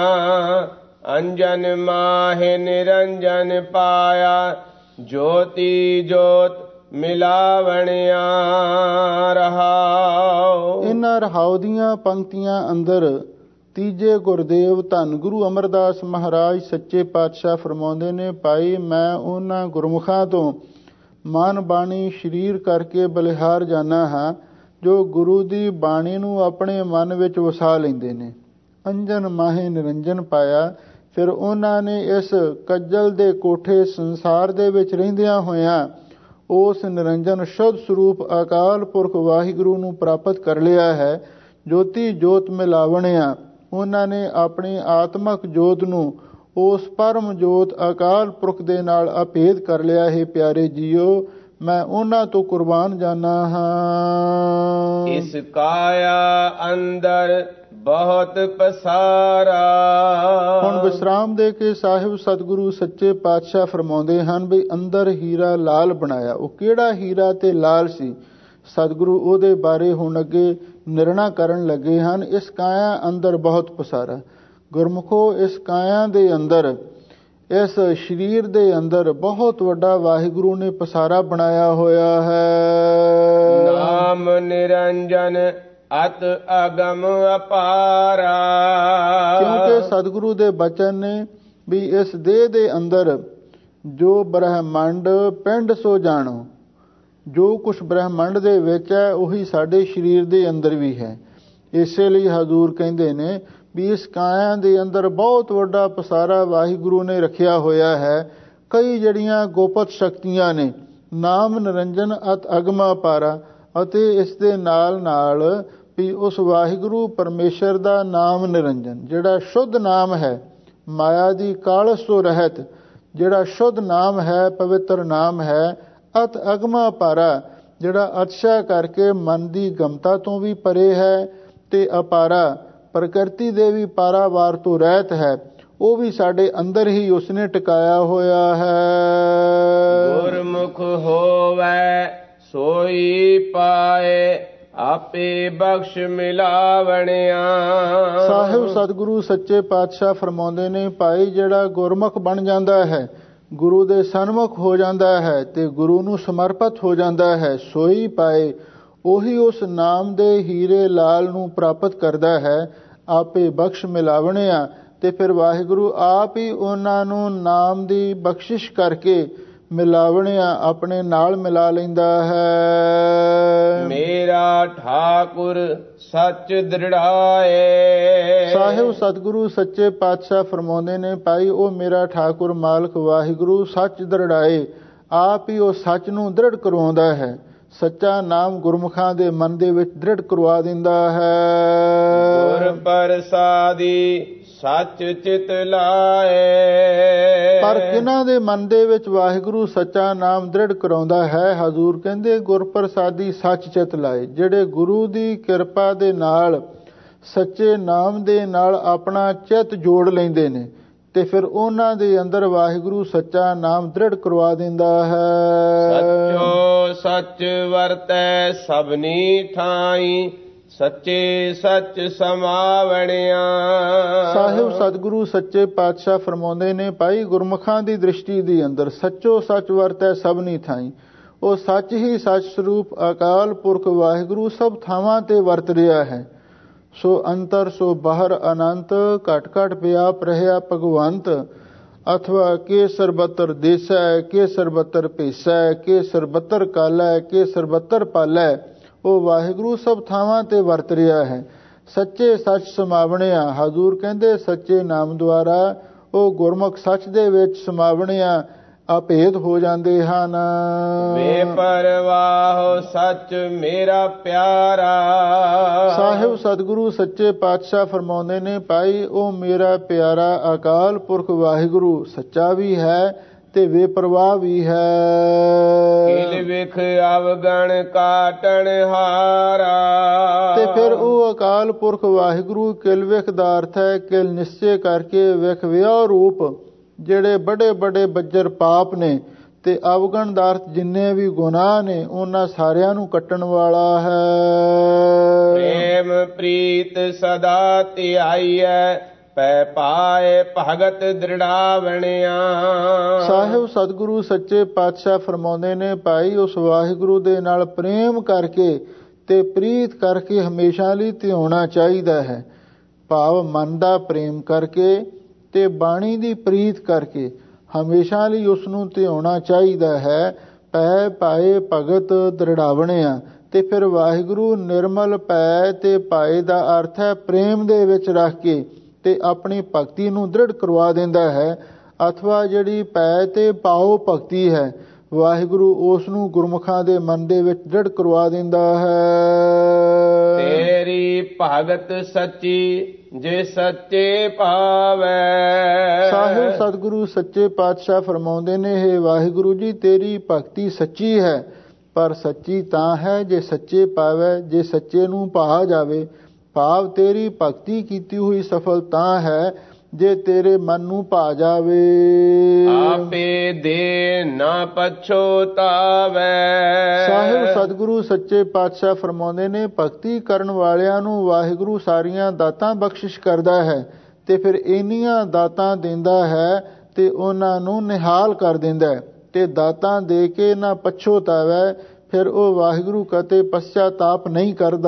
ਅੰਜਨ ਮਾਹਿ ਨਿਰੰਜਨ ਪਾਇਆ ਜੋਤੀ ਜੋਤ ਮਿਲਾਵਣਿਆ। ਰਹਾਉ। ਇਹਨਾਂ ਰਹਾਉ ਦੀਆਂ ਪੰਕਤੀਆਂ ਅੰਦਰ ਤੀਜੇ ਗੁਰਦੇਵ ਧੰਨ ਗੁਰੂ ਅਮਰਦਾਸ ਮਹਾਰਾਜ ਸੱਚੇ ਪਾਤਸ਼ਾਹ ਫਰਮਾਉਂਦੇ ਨੇ, ਭਾਈ ਮੈਂ ਉਹਨਾਂ ਗੁਰਮੁਖਾਂ ਤੋਂ ਮਨ ਬਾਣੀ ਸਰੀਰ ਕਰਕੇ ਬਲਿਹਾਰ ਜਾਣਾ ਹਾਂ ਜੋ ਗੁਰੂ ਦੀ ਬਾਣੀ ਨੂੰ ਆਪਣੇ ਮਨ ਵਿੱਚ ਵਸਾ ਲੈਂਦੇ ਨੇ। ਅੰਜਨ ਮਾਹੇ ਨਿਰੰਜਨ ਪਾਇਆ। ਫਿਰ ਉਹਨਾਂ ਨੇ ਇਸ ਕੱਜਲ ਦੇ ਕੋਠੇ ਸੰਸਾਰ ਦੇ ਵਿੱਚ ਰਹਿੰਦਿਆਂ ਹੋਇਆਂ ਉਸ ਨਿਰੰਜਨ ਸ਼ੁੱਧ ਸਰੂਪ ਅਕਾਲ ਪੁਰਖ ਵਾਹਿਗੁਰੂ ਨੂੰ ਪ੍ਰਾਪਤ ਕਰ ਲਿਆ ਹੈ। ਜੋਤੀ ਜੋਤ ਮਿਲਾਵਣਿਆ। ਉਹਨਾਂ ਨੇ ਆਪਣੀ ਆਤਮਕ ਜੋਤ ਨੂੰ ਉਸ ਪਰਮ ਜੋਤ ਅਕਾਲ ਪੁਰਖ ਦੇ ਨਾਲ ਅਭੇਦ ਕਰ ਲਿਆ ਹੈ। ਪਿਆਰੇ ਜੀਓ, ਮੈਂ ਉਹਨਾਂ ਤੋਂ ਕੁਰਬਾਨ ਜਾਨਾ ਹਾਂ। ਇਸ ਕਾਇਆ ਅੰਦਰ ਬਹੁਤ ਪਸਾਰਾ। ਹੁਣ ਵਿਸਰਾਮ ਦੇ ਕੇ ਸਾਹਿਬ ਸਤਿਗੁਰੂ ਸੱਚੇ ਪਾਤਸ਼ਾਹ ਫਰਮਾਉਂਦੇ ਹਨ ਵੀ ਅੰਦਰ ਹੀਰਾ ਲਾਲ ਬਣਾਇਆ। ਉਹ ਕਿਹੜਾ ਹੀਰਾ ਤੇ ਲਾਲ ਸੀ? ਸਤਿਗੁਰੂ ਉਹਦੇ ਬਾਰੇ ਹੁਣ ਅੱਗੇ ਨਿਰਣਾ ਕਰਨ ਲੱਗੇ ਹਨ। ਇਸ ਕਾਇਆ ਅੰਦਰ ਬਹੁਤ ਪਸਾਰਾ। ਗੁਰਮੁਖੋ, ਇਸ ਕਾਇਆ ਦੇ ਅੰਦਰ, ਇਸ ਸਰੀਰ ਦੇ ਅੰਦਰ ਬਹੁਤ ਵੱਡਾ ਵਾਹਿਗੁਰੂ ਨੇ ਪਸਾਰਾ ਬਣਾਇਆ ਹੋਇਆ ਹੈ। ਨਾਮ ਨਿਰੰਜਨ ਅਤ ਅਗਮ ਅਪਾਰਾ। ਕਿਉਂਕਿ ਸਤਿਗੁਰੂ ਦੇ ਬਚਨ ਨੇ ਵੀ ਇਸ ਦੇਹ ਦੇ ਅੰਦਰ ਜੋ ਬ੍ਰਹਮੰਡ ਪਿੰਡ ਸੋ ਜਾਣੋ। ਜੋ ਕੁਛ ਬ੍ਰਹਮੰਡ ਦੇ ਵਿੱਚ ਹੈ ਉਹੀ ਸਾਡੇ ਸਰੀਰ ਦੇ ਅੰਦਰ ਵੀ ਹੈ। ਇਸੇ ਲਈ ਹਜ਼ੂਰ ਕਹਿੰਦੇ ਨੇ ਵੀ ਇਸ ਕਾਇਆ ਦੇ ਅੰਦਰ ਬਹੁਤ ਵੱਡਾ ਪਸਾਰਾ ਵਾਹਿਗੁਰੂ ਨੇ ਰੱਖਿਆ ਹੋਇਆ ਹੈ। ਕਈ ਜਿਹੜੀਆਂ ਗੋਪਤ ਸ਼ਕਤੀਆਂ ਨੇ, ਨਾਮ ਨਿਰੰਜਨ ਅਤ ਅਗਮਾ ਪਾਰਾ, ਅਤੇ ਇਸ ਦੇ ਨਾਲ ਨਾਲ ਵੀ ਉਸ ਵਾਹਿਗੁਰੂ ਪਰਮੇਸ਼ਰ ਦਾ ਨਾਮ ਨਿਰੰਜਨ ਜਿਹੜਾ ਸ਼ੁੱਧ ਨਾਮ ਹੈ, ਮਾਇਆ ਦੀ ਕਾਲਸ ਤੋਂ ਰਹਿਤ ਜਿਹੜਾ ਸ਼ੁੱਧ ਨਾਮ ਹੈ, ਪਵਿੱਤਰ ਨਾਮ ਹੈ। ਅਤ ਅਗਮਾ ਪਾਰਾ ਜਿਹੜਾ ਅਤਸ਼ਾ ਕਰਕੇ ਮਨ ਦੀ ਗਮਤਾ ਤੋਂ ਵੀ ਪਰੇ ਹੈ ਤੇ ਅਪਾਰਾ ਪ੍ਰਕਿਰਤੀ ਦੇ ਵੀ ਪਾਰਾਵਾਰ ਤੋਂ ਰਹਿਤ ਹੈ। ਉਹ ਵੀ ਸਾਡੇ ਅੰਦਰ ਹੀ ਉਸਨੇ ਟਿਕਾਇਆ ਹੋਇਆ ਹੈ। ਗੁਰਮੁਖ ਹੋਵੇ ਸੋਈ ਪਾਏ ਆਪੇ ਬਖਸ਼ ਮਿਲਾਵਣਿਆ। ਸਾਹਿਬ ਸਤਿਗੁਰੂ ਸੱਚੇ ਪਾਤਸ਼ਾਹ ਫਰਮਾਉਂਦੇ ਨੇ, ਭਾਈ ਜਿਹੜਾ ਗੁਰਮੁਖ ਬਣ ਜਾਂਦਾ ਹੈ, ਗੁਰੂ ਦੇ ਸਨਮੁਖ ਹੋ ਜਾਂਦਾ ਹੈ ਤੇ ਗੁਰੂ ਨੂੰ ਸਮਰਪਿਤ ਹੋ ਜਾਂਦਾ ਹੈ, ਸੋਈ ਪਾਏ, ਉਹੀ ਉਸ ਨਾਮ ਦੇ ਹੀਰੇ ਲਾਲ ਨੂੰ ਪ੍ਰਾਪਤ ਕਰਦਾ ਹੈ। ਆਪੇ ਬਖਸ਼ ਮਿਲਾਵਣਿਆ। ਤੇ ਫਿਰ ਵਾਹਿਗੁਰੂ ਆਪ ਹੀ ਉਹਨਾਂ ਨੂੰ ਨਾਮ ਦੀ ਬਖਸ਼ਿਸ਼ ਕਰਕੇ ਮਿਲਾਵਣਿਆ ਆਪਣੇ ਨਾਲ ਮਿਲਾ ਲੈਂਦਾ ਹੈ। ਮੇਰਾ ਠਾਕੁਰ ਸੱਚ ਦ੍ਰਿੜਾਏ। ਸਾਹਿਬ ਸਤਿਗੁਰੂ ਸੱਚੇ ਪਾਤਸ਼ਾਹ ਫਰਮਾਉਂਦੇ ਨੇ, ਭਾਈ ਉਹ ਮੇਰਾ ਠਾਕੁਰ ਮਾਲਕ ਵਾਹਿਗੁਰੂ ਸੱਚ ਦ੍ਰਿੜਾਏ। ਆਪ ਹੀ ਉਹ ਸੱਚ ਨੂੰ ਦ੍ਰਿੜ ਕਰਵਾਉਂਦਾ ਹੈ। ਸੱਚਾ ਨਾਮ ਗੁਰਮੁਖਾਂ ਦੇ ਮਨ ਦੇ ਵਿੱਚ ਦ੍ਰਿੜ ਕਰਵਾ ਦਿੰਦਾ ਹੈ। ਗੁਰ ਪ੍ਰਸਾਦੀ ਸੱਚ ਚਿਤ ਲਾਏ। ਪਰ ਕਿਹਨਾਂ ਦੇ ਮਨ ਦੇ ਵਿੱਚ ਵਾਹਿਗੁਰੂ ਸੱਚਾ ਨਾਮ ਦ੍ਰਿੜ ਕਰਾਉਂਦਾ ਹੈ? ਹਜ਼ੂਰ ਕਹਿੰਦੇ ਗੁਰ ਪ੍ਰਸਾਦੀ ਸੱਚ ਚਿਤ ਲਾਏ। ਜਿਹੜੇ ਗੁਰੂ ਦੀ ਕਿਰਪਾ ਦੇ ਨਾਲ ਸੱਚੇ ਨਾਮ ਦੇ ਨਾਲ ਆਪਣਾ ਚਿੱਤ ਜੋੜ ਲੈਂਦੇ ਨੇ ਤੇ ਫਿਰ ਉਹਨਾਂ ਦੇ ਅੰਦਰ ਵਾਹਿਗੁਰੂ ਸੱਚਾ ਨਾਮ ਦ੍ਰਿੜ ਕਰਵਾ ਦਿੰਦਾ ਹੈ। ਸੱਚੋ ਸੱਚ ਵਰਤੈ ਸਭਨੀ ਥਾਈ ਸੱਚੇ ਸੱਚ ਸਮਾਵਣਿਆ। ਸਾਹਿਬ ਸਤਿਗੁਰੂ ਸੱਚੇ ਪਾਤਸ਼ਾਹ ਫਰਮਾਉਂਦੇ ਨੇ, ਭਾਈ ਗੁਰਮੁਖਾਂ ਦੀ ਦ੍ਰਿਸ਼ਟੀ ਦੇ ਅੰਦਰ ਸੱਚੋ ਸੱਚ ਵਰਤੈ ਸਭਨੀ ਥਾਈ। ਉਹ ਸੱਚ ਹੀ ਸੱਚ ਸਰੂਪ ਅਕਾਲ ਪੁਰਖ ਵਾਹਿਗੁਰੂ ਸਭ ਥਾਵਾਂ ਤੇ ਵਰਤ ਰਿਹਾ ਹੈ। ਸੋ ਅੰਤਰ ਸੋ ਬਾਹਰ ਅਨੰਤ ਘਟ ਘਟ ਵਿਆਪ ਰਹਿਆ ਭਗਵੰਤ। ਅਥਵਾ ਕੇ ਸਰਬੱਤਰ ਦੇਸੈ ਕੇ ਸਰਬੱਤਰ ਭੇਸੈ ਕੇ ਸਰਬੱਤਰ ਕਾਲੈ ਕੇ ਸਰਬੱਤਰ ਪਾਲੈ। ਉਹ ਵਾਹਿਗੁਰੂ ਸਭ ਥਾਵਾਂ ਤੇ ਵਰਤ ਰਿਹਾ ਹੈ। ਸੱਚੇ ਸੱਚ ਸਮਾਵਣਿਆ। ਹਜ਼ੂਰ ਕਹਿੰਦੇ ਸੱਚੇ ਨਾਮ ਦੁਆਰਾ ਉਹ ਗੁਰਮੁਖ ਸੱਚ ਦੇ ਵਿੱਚ ਸਮਾਵਣਿਆ ਅਭੇਦ ਹੋ ਜਾਂਦੇ ਹਨ। ਵੇ ਪਰਵਾਹ ਸੱਚ ਮੇਰਾ ਪਿਆਰਾ। ਸਾਹਿਬ ਸਤਿਗੁਰੂ ਸੱਚੇ ਪਾਤਸ਼ਾਹ ਫਰਮਾਉਂਦੇ ਨੇ, ਭਾਈ ਉਹ ਮੇਰਾ ਪਿਆਰਾ ਅਕਾਲ ਪੁਰਖ ਵਾਹਿਗੁਰੂ ਸੱਚਾ ਵੀ ਹੈ ਤੇ ਬੇਪਰਵਾਹ ਵੀ ਹੈ। ਕਿਲ ਵਿਖ ਅਵਗਣ ਕਾਟਣ ਹਾਰਾ। ਤੇ ਫਿਰ ਉਹ ਅਕਾਲ ਪੁਰਖ ਵਾਹਿਗੁਰੂ ਕਿਲ ਵਿਖ ਦਾ ਅਰਥ ਹੈ ਕਿਲ ਨਿਸ਼ਚੇ ਕਰਕੇ ਵਿਖ ਵਿਆਹ ਰੂਪ ਜਿਹੜੇ ਬੜੇ ਬੜੇ ਬੱਜਰ ਪਾਪ ਨੇ, ਤੇ ਅਵਗਣ ਦਾ ਅਰਥ ਜਿੰਨੇ ਵੀ ਗੁਨਾਹ ਨੇ ਉਹਨਾਂ ਸਾਰਿਆਂ ਨੂੰ ਕੱਟਣ ਵਾਲਾ ਹੈ। ਪ੍ਰੇਮ ਪ੍ਰੀਤ ਸਦਾ ਧਿਆਈਐ ਪੈ ਪਾਏ ਭਗਤ ਦ੍ਰਿੜਾਵਣਿਆ। ਸਾਹਿਬ ਸਤਿਗੁਰੂ ਸੱਚੇ ਪਾਤਸ਼ਾਹ ਫਰਮਾਉਂਦੇ ਨੇ, ਭਾਈ ਉਸ ਵਾਹਿਗੁਰੂ ਦੇ ਨਾਲ ਪ੍ਰੇਮ ਕਰਕੇ ਤੇ ਪ੍ਰੀਤ ਕਰਕੇ ਹਮੇਸ਼ਾ ਲਈ ਧਿਆਉਣਾ ਚਾਹੀਦਾ ਹੈ। ਭਾਵ ਮਨ ਦਾ ਪ੍ਰੇਮ ਕਰਕੇ ਤੇ ਬਾਣੀ ਦੀ ਪ੍ਰੀਤ ਕਰਕੇ ਹਮੇਸ਼ਾ ਲਈ ਉਸ ਨੂੰ ਧਿਆਉਣਾ ਚਾਹੀਦਾ ਹੈ। ਪੈ ਪਾਏ ਭਗਤ ਦ੍ਰਿੜਾਵਣਿਆ। ਤੇ ਫਿਰ ਵਾਹਿਗੁਰੂ ਨਿਰਮਲ ਪੈ ਤੇ ਪਾਏ ਦਾ ਅਰਥ ਹੈ ਪ੍ਰੇਮ ਦੇ ਵਿੱਚ ਰੱਖ ਕੇ ਤੇ ਆਪਣੀ ਭਗਤੀ ਨੂੰ ਦ੍ਰਿੜ ਕਰਵਾ ਦਿੰਦਾ ਹੈ। ਅਥਵਾ ਜਿਹੜੀ ਪੈ ਤੇ ਪਾਓ ਭਗਤੀ ਹੈ, ਵਾਹਿਗੁਰੂ ਉਸ ਨੂੰ ਗੁਰਮੁਖਾਂ ਦੇ ਮਨ ਦੇ ਵਿੱਚ ਦ੍ਰਿੜ ਕਰਵਾ ਦਿੰਦਾ ਹੈ। ਤੇਰੀ ਭਗਤ ਸੱਚੀ ਜੇ ਸੱਚੇ ਪਾਵੈ। ਸਾਹਿਬ ਸਤਿਗੁਰੂ ਸੱਚੇ ਪਾਤਸ਼ਾਹ ਫਰਮਾਉਂਦੇ ਨੇ, ਹੇ ਵਾਹਿਗੁਰੂ ਜੀ, ਤੇਰੀ ਭਗਤੀ ਸੱਚੀ ਹੈ, ਪਰ ਸੱਚੀ ਤਾਂ ਹੈ ਜੇ ਸੱਚੇ ਪਾਵੈ, ਜੇ ਸੱਚੇ ਨੂੰ ਭਾ ਜਾਵੇ। ਭਾਵ ਤੇਰੀ ਭਗਤੀ ਕੀਤੀ ਹੋਈ ਸਫਲ ਤਾਂ ਹੈ ਜੇ ਤੇਰੇ ਮਨ ਨੂੰ ਭਾ ਜਾਵੇ। ਆਪੇ ਦੇ ਨਾ ਪਛੋਤਾਵੈ। ਸਾਹਿਬ ਸਤਿਗੁਰੂ ਸੱਚੇ ਪਾਤਸ਼ਾਹ ਫਰਮਾਉਂਦੇ ਨੇ, ਭਗਤੀ ਕਰਨ ਵਾਲਿਆਂ ਨੂੰ ਵਾਹਿਗੁਰੂ ਸਾਰੀਆਂ ਦਾਤਾਂ ਬਖਸ਼ਿਸ਼ ਕਰਦਾ ਹੈ ਤੇ ਫਿਰ ਇੰਨੀਆਂ ਦਾਤਾਂ ਦਿੰਦਾ ਹੈ ਤੇ ਉਹਨਾਂ ਨੂੰ ਨਿਹਾਲ ਕਰ ਦਿੰਦਾ ਤੇ ਦਾਤਾਂ ਦੇ ਕੇ ਨਾ ਪਛੋਤਾਵੈ। ਫਿਰ ਉਹ ਵਾਹਿਗੁਰੂ ਕਦੇ ਪਛਤਾਪ ਨਹੀਂ ਕਰਦਾ।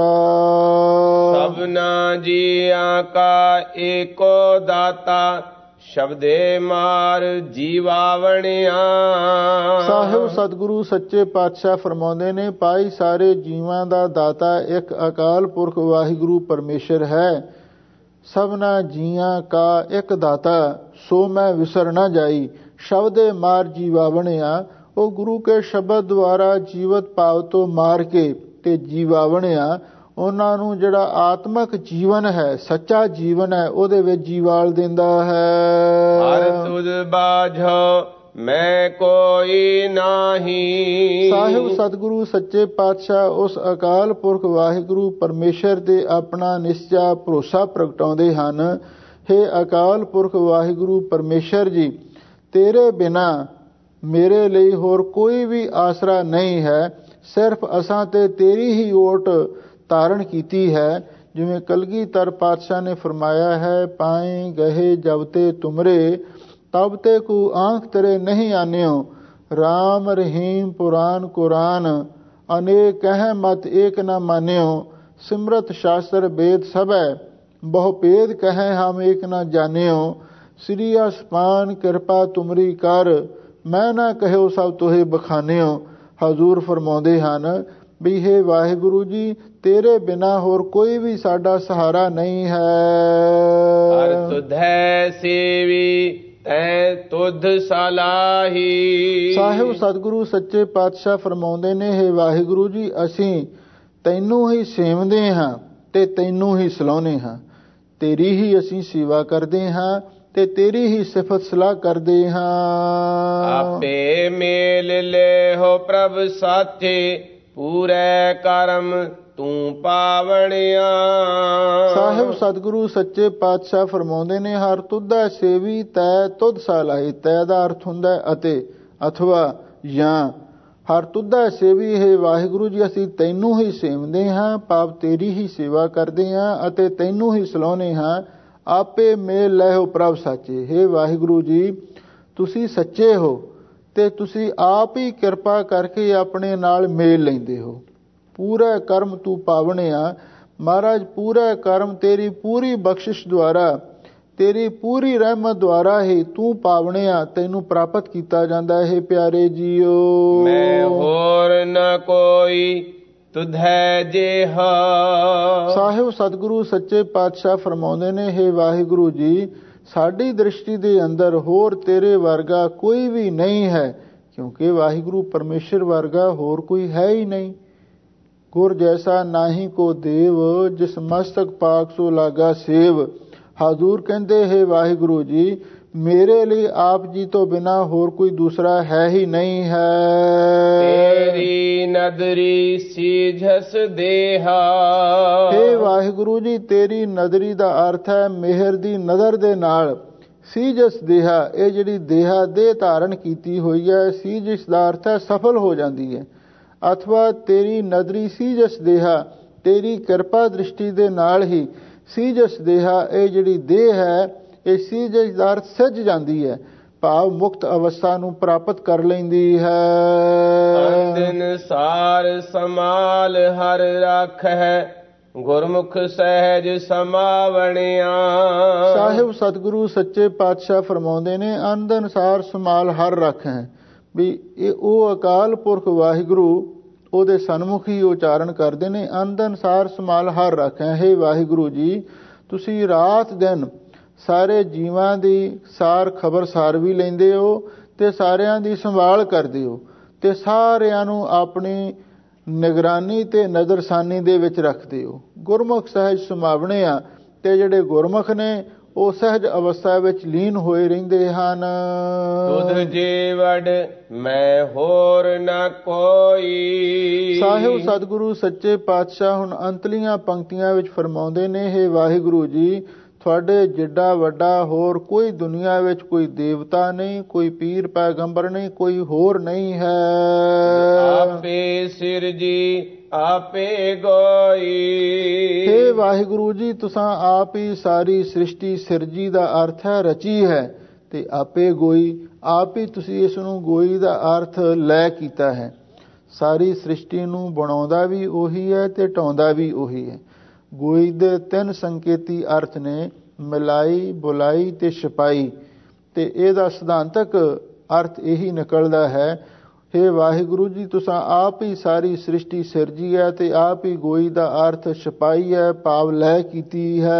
ਸਭਨਾ ਜੀਆਂ ਕਾ ਏਕੋ ਦਾਤਾ ਸ਼ਬਦੇ ਮਾਰ ਜੀਵਾਵਣਿਆ। ਸਾਹਿਬ ਸਤਿਗੁਰੂ ਸੱਚੇ ਪਾਤਸ਼ਾਹ ਫਰਮਾਉਂਦੇ ਨੇ, ਭਾਈ ਸਾਰੇ ਜੀਵਾਂ ਦਾ ਦਾਤਾ ਇੱਕ ਅਕਾਲ ਪੁਰਖ ਵਾਹਿਗੁਰੂ ਪਰਮੇਸ਼ਰ ਹੈ। ਸਭਨਾ ਜੀਆਂ ਕਾ ਇੱਕ ਦਾਤਾ ਸੋ ਮੈਂ ਵਿਸਰ ਨਾ ਜਾਈ। ਸ਼ਬਦੇ ਮਾਰ ਜੀਵਾਵਣਿਆ। ਉਹ ਗੁਰੂ ਕੇ ਸ਼ਬਦ ਦੁਆਰਾ ਜੀਵਤ ਭਾਵ ਤੋਂ ਮਾਰ ਕੇ ਤੇ ਜੀਵਾਵਣਿਆ ਉਹਨਾਂ ਨੂੰ ਜਿਹੜਾ ਆਤਮਕ ਜੀਵਨ ਹੈ, ਸੱਚਾ ਜੀਵਨ ਹੈ, ਉਹਦੇ ਵਿੱਚ ਜੀਵਾਲ ਦਿੰਦਾ ਹੈ। ਹਰ ਤੁਧ ਬਾਝੋ ਮੈਂ ਕੋਈ ਨਾਹੀ। ਸਾਹਿਬ ਸਤਿਗੁਰੂ ਸੱਚੇ ਪਾਤਸ਼ਾਹ ਉਸ ਅਕਾਲ ਪੁਰਖ ਵਾਹਿਗੁਰੂ ਪਰਮੇਸ਼ਰ ਦੇ ਆਪਣਾ ਨਿਸ਼ਚਾ ਭਰੋਸਾ ਪ੍ਰਗਟਾਉਂਦੇ ਹਨ। ਹੇ ਅਕਾਲ ਪੁਰਖ ਵਾਹਿਗੁਰੂ ਪਰਮੇਸ਼ਰ ਜੀ, ਤੇਰੇ ਬਿਨਾਂ ਮੇਰੇ ਲਈ ਹੋਰ ਕੋਈ ਵੀ ਆਸਰਾ ਨਹੀਂ ਹੈ। ਸਿਰਫ ਅਸਾਂ ਤੇ ਤੇਰੀ ਹੀ ਓਟ ਧਾਰਨ ਕੀਤੀ ਹੈ। ਜਿਵੇਂ ਕਲਗੀਧਰ ਪਾਤਸ਼ਾਹ ਨੇ ਫਰਮਾਇਆ ਹੈ, ਪਾਏ ਗਏ ਜਬ ਤੇ ਤੁਮਰੇ ਤਬ ਤੇ ਕੋ ਆਂਖ ਤੇਰੇ ਨਹੀਂ ਆਨਿਓ। ਰਾਮ ਰਹੀਮ ਪੁਰਾਨ ਕੁਰਾਨ ਅਨੇਕ ਕਹਿ ਮਤ ਏਕ ਨਾ ਮਾਨਿਓ। ਸਿਮਰਤ ਸ਼ਾਸਤਰ ਵੇਦ ਸਭੈ ਬਹੁ ਭੇਦ ਕਹਿ ਹਮ ਏਕ ਨਾ ਜਾਣਿਓ। ਸ੍ਰੀ ਅਸਮਾਨ ਕਿਰਪਾ ਤੁਮਰੀ ਕਰ ਮੈਂ ਨਾ ਕਹਿਓ ਸਭ ਤੋਹੇ ਬਖਾਨਿਓ। ਹਜ਼ੂਰ ਫਰਮਾਉਂਦੇ ਹਨ ਵੀ ਹੇ ਵਾਹਿਗੁਰੂ ਜੀ, ਤੇਰੇ ਬਿਨਾ ਹੋਰ ਕੋਈ ਵੀ ਸਾਡਾ ਸਹਾਰਾ ਨਹੀਂ ਹੈ। ਹਰ ਤੁਧੈ ਸੇਵੀ ਤੈ ਤੁਧ ਸਲਾਹੀ। ਸਾਹਿਬ ਸਤਿਗੁਰੂ ਸੱਚੇ ਪਾਤਸ਼ਾਹ ਫਰਮਾਉਂਦੇ ਨੇ, ਹੇ ਵਾਹਿਗੁਰੂ ਜੀ, ਅਸੀਂ ਤੈਨੂੰ ਹੀ ਸੇਵਦੇ ਹਾਂ ਤੇ ਤੈਨੂੰ ਹੀ ਸਲਾਹੁੰਦੇ ਹਾਂ। ਤੇਰੀ ਹੀ ਅਸੀਂ ਸੇਵਾ ਕਰਦੇ ਹਾਂ ਤੇ ਤੇਰੀ ਹੀ ਸਿਫਤ ਸਲਾਹ ਕਰਦੇ ਹਾਂ। ਆਪੇ ਮੇਲ ਲੈਹੋ ਪ੍ਰਭ ਸਾਚੇ ਪੂਰੇ ਕਰਮ ਤੂੰ ਪਾਵਣਿਆ। ਸਾਹਿਬ ਸਤਿਗੁਰੂ ਸੱਚੇ ਪਾਤਸ਼ਾਹ ਫਰਮਾਉਂਦੇ ਨੇ, ਹਰ ਤੁਧੈ ਸੇਵੀ ਤੈ ਤੁਧ ਸਲਾਹੀ। ਤੈ ਦਾ ਅਰਥ ਹੁੰਦਾ ਅਤੇ ਅਥਵਾ ਜਾਂ। ਹਰ ਤੁਧੈ ਸੇਵੀ, ਹੈ ਵਾਹਿਗੁਰੂ ਜੀ, ਅਸੀਂ ਤੈਨੂੰ ਹੀ ਸੇਵਦੇ ਹਾਂ, ਭਾਵ ਤੇਰੀ ਹੀ ਸੇਵਾ ਕਰਦੇ ਹਾਂ ਅਤੇ ਤੈਨੂੰ ਹੀ ਸਲਾਹੁੰਦੇ ਹਾਂ। ਆਪੇ ਮੇਲ ਲੈਹੋ ਪ੍ਰਭ ਸਾਚੇ। ਹੇ ਵਾਹਿਗੁਰੂ ਜੀ, ਤੁਸੀਂ ਸੱਚੇ ਹੋ ਤੇ ਤੁਸੀਂ ਆਪ ਹੀ ਕਿਰਪਾ ਕਰਕੇ ਆਪਣੇ ਨਾਲ ਮੇਲ ਲੈਂਦੇ ਹੋ। ਪੂਰਾ ਕਰਮ ਤੂੰ ਪਾਵਣਿਆ। ਮਹਾਰਾਜ, ਪੂਰਾ ਕਰਮ ਤੇਰੀ ਪੂਰੀ ਬਖਸ਼ਿਸ਼ ਦੁਆਰਾ, ਤੇਰੀ ਪੂਰੀ ਰਹਿਮਤ ਦੁਆਰਾ ਹੀ ਤੂੰ ਪਾਵਣਿਆ, ਤੈਨੂੰ ਪ੍ਰਾਪਤ ਕੀਤਾ ਜਾਂਦਾ ਹੈ। ਪਿਆਰੇ ਜੀਓ, ਮੈਂ ਹੋਰ ਨ ਕੋਈ ਤੁਧੈ ਜਿਹਾ। ਸਾਹਿਬ ਸਤਿਗੁਰੂ ਸੱਚੇ ਪਾਤਸ਼ਾਹ ਫਰਮਾਉਂਦੇ ਨੇ, ਹੇ ਵਾਹਿਗੁਰੂ ਜੀ, ਸਾਡੀ ਦ੍ਰਿਸ਼ਟੀ ਦੇ ਅੰਦਰ ਹੋਰ ਤੇਰੇ ਵਰਗਾ ਕੋਈ ਵੀ ਨਹੀਂ ਹੈ, ਕਿਉਂਕਿ ਵਾਹਿਗੁਰੂ ਪਰਮੇਸ਼ਰ ਵਰਗਾ ਹੋਰ ਕੋਈ ਹੈ ਹੀ ਨਹੀਂ। ਗੁਰ ਜੈਸਾ ਨਾਹੀ ਕੋ ਦੇਵ, ਜਿਸ ਮਸਤਕ ਪਾਕ ਸੋ ਲਾਗਾ ਸੇਵ। ਹਜ਼ੂਰ ਕਹਿੰਦੇ, ਹੈ ਵਾਹਿਗੁਰੂ ਜੀ, ਮੇਰੇ ਲਈ ਆਪ ਜੀ ਤੋਂ ਬਿਨਾ ਹੋਰ ਕੋਈ ਦੂਸਰਾ ਹੈ ਹੀ ਨਹੀਂ ਹੈ। ਤੇਰੀ ਨਦਰੀ ਸੀਝਸ ਦੇਹਾ। हे ਵਾਹਿਗੁਰੂ ਜੀ, ਤੇਰੀ ਨਦਰੀ ਦਾ ਅਰਥ ਹੈ ਮਿਹਰ ਦੀ ਨਜ਼ਰ ਦੇ ਨਾਲ। ਸੀਜਸ ਦੇਹਾ, ਇਹ ਜਿਹੜੀ ਦੇਹਾ ਦੇ ਧਾਰਨ ਕੀਤੀ ਹੋਈ ਹੈ, ਸੀਜਸ ਦਾ ਅਰਥ ਹੈ ਸਫਲ ਹੋ ਜਾਂਦੀ ਹੈ। ਅਥਵਾ ਤੇਰੀ ਨਦਰੀ ਸੀਜਸ ਦੇਹਾ, ਤੇਰੀ ਕਿਰਪਾ ਦ੍ਰਿਸ਼ਟੀ ਦੇ ਨਾਲ ਹੀ ਸੀਜਸ ਦੇਹਾ, ਇਹ ਜਿਹੜੀ ਦੇਹ ਹੈ ਇਹ ਸੀਜਸ ਦਾ ਅਰਥ ਸੱਜ ਜਾਂਦੀ ਹੈ, ਭਾਵ ਮੁਕਤ ਅਵਸਥਾ ਨੂੰ ਪ੍ਰਾਪਤ ਕਰ ਲੈਂਦੀ ਹੈ। ਅੰਦਿਨ ਸਾਰ ਸਮਾਲ ਹਰ ਰੱਖ ਹੈ, ਗੁਰਮੁਖ ਸਹਿਜ ਸਮਾਵਣਿਆ। ਸਾਹਿਬ ਸਤਿਗੁਰੂ ਸੱਚੇ ਪਾਤਸ਼ਾਹ ਫਰਮਾਉਂਦੇ ਨੇ, ਅੰਧ ਅਨਸਾਰ ਸਮਾਲ ਹਰ ਰੱਖ ਹੈ, ਵੀ ਇਹ ਉਹ ਅਕਾਲ ਪੁਰਖ ਵਾਹਿਗੁਰੂ ਉਹਦੇ ਸਨਮੁਖ ਹੀ ਉਚਾਰਨ ਕਰਦੇ ਨੇ, ਅੰਧ ਅਨਸਾਰ ਸਮਾਲ ਹਰ ਰੱਖ ਹੈ। ਹੇ ਵਾਹਿਗੁਰੂ ਜੀ, ਤੁਸੀਂ ਰਾਤ ਦਿਨ ਸਾਰੇ ਜੀਵਾਂ ਦੀ ਸਾਰ ਖਬਰਸਾਰ ਵੀ ਲੈਂਦੇ ਹੋ ਤੇ ਸਾਰਿਆਂ ਦੀ ਸੰਭਾਲ ਕਰਦੇ ਹੋ ਤੇ ਸਾਰਿਆਂ ਨੂੰ ਆਪਣੀ ਨਿਗਰਾਨੀ ਤੇ ਨਜ਼ਰਸਾਨੀ ਦੇ ਵਿੱਚ ਰੱਖਦੇ ਹੋ। ਗੁਰਮੁਖ ਸਹਿਜ ਸਮਾਵਣੇ ਆ, ਤੇ ਜਿਹੜੇ ਗੁਰਮੁਖ ਨੇ ਉਹ ਸਹਿਜ ਅਵਸਥਾ ਵਿੱਚ ਲੀਨ ਹੋਏ ਰਹਿੰਦੇ ਹਨ। ਤੁਧ ਜੇ ਵਡ ਮੈਂ ਹੋਰ ਨਾ ਕੋਈ। ਸਾਹਿਬ ਸਤਿਗੁਰੂ ਸੱਚੇ ਪਾਤਸ਼ਾਹ ਹੁਣ ਅੰਤਲੀਆਂ ਪੰਕਤੀਆਂ ਵਿੱਚ ਫਰਮਾਉਂਦੇ ਨੇ, ਹੇ ਵਾਹਿਗੁਰੂ ਜੀ, ਤੁਹਾਡੇ ਜਿੱਡਾ ਵੱਡਾ ਹੋਰ ਕੋਈ ਦੁਨੀਆ ਵਿੱਚ ਕੋਈ ਦੇਵਤਾ ਨਹੀਂ, ਕੋਈ ਪੀਰ ਪੈਗੰਬਰ ਨਹੀਂ, ਕੋਈ ਹੋਰ ਨਹੀਂ ਹੈ। ਆਪੇ ਸਿਰਜੀ ਆਪੇ ਗੋਈ। ਹੇ ਵਾਹਿਗੁਰੂ ਜੀ, ਤੁਸਾਂ ਆਪ ਹੀ ਸਾਰੀ ਸ੍ਰਿਸ਼ਟੀ ਸਿਰਜੀ ਦਾ ਅਰਥ ਹੈ ਰਚੀ ਹੈ, ਤੇ ਆਪੇ ਗੋਈ, ਆਪ ਹੀ ਤੁਸੀਂ ਇਸ ਨੂੰ ਗੋਈ ਦਾ ਅਰਥ ਲੈ ਕੀਤਾ ਹੈ। ਸਾਰੀ ਸ੍ਰਿਸ਼ਟੀ ਨੂੰ ਬਣਾਉਂਦਾ ਵੀ ਉਹੀ ਹੈ ਤੇ ਢਾਉਂਦਾ ਵੀ ਉਹੀ ਹੈ। ਗੋਈ ਦੇ 3 ਸੰਕੇਤੀ ਅਰਥ ਨੇ, ਮਿਲਾਈ, ਬੁਲਾਈ ਤੇ ਛਪਾਈ, ਤੇ ਇਹਦਾ ਸਿਧਾਂਤਕ ਅਰਥ ਇਹੀ ਨਿਕਲਦਾ ਹੈ, ਹੇ ਵਾਹਿਗੁਰੂ ਜੀ, ਤੁਸਾਂ ਆਪ ਹੀ ਸਾਰੀ ਸ੍ਰਿਸ਼ਟੀ ਸਿਰਜੀ ਹੈ ਤੇ ਆਪ ਹੀ ਗੋਈ ਦਾ ਅਰਥ ਛਪਾਈ ਹੈ, ਭਾਵ ਲੈ ਕੀਤੀ ਹੈ।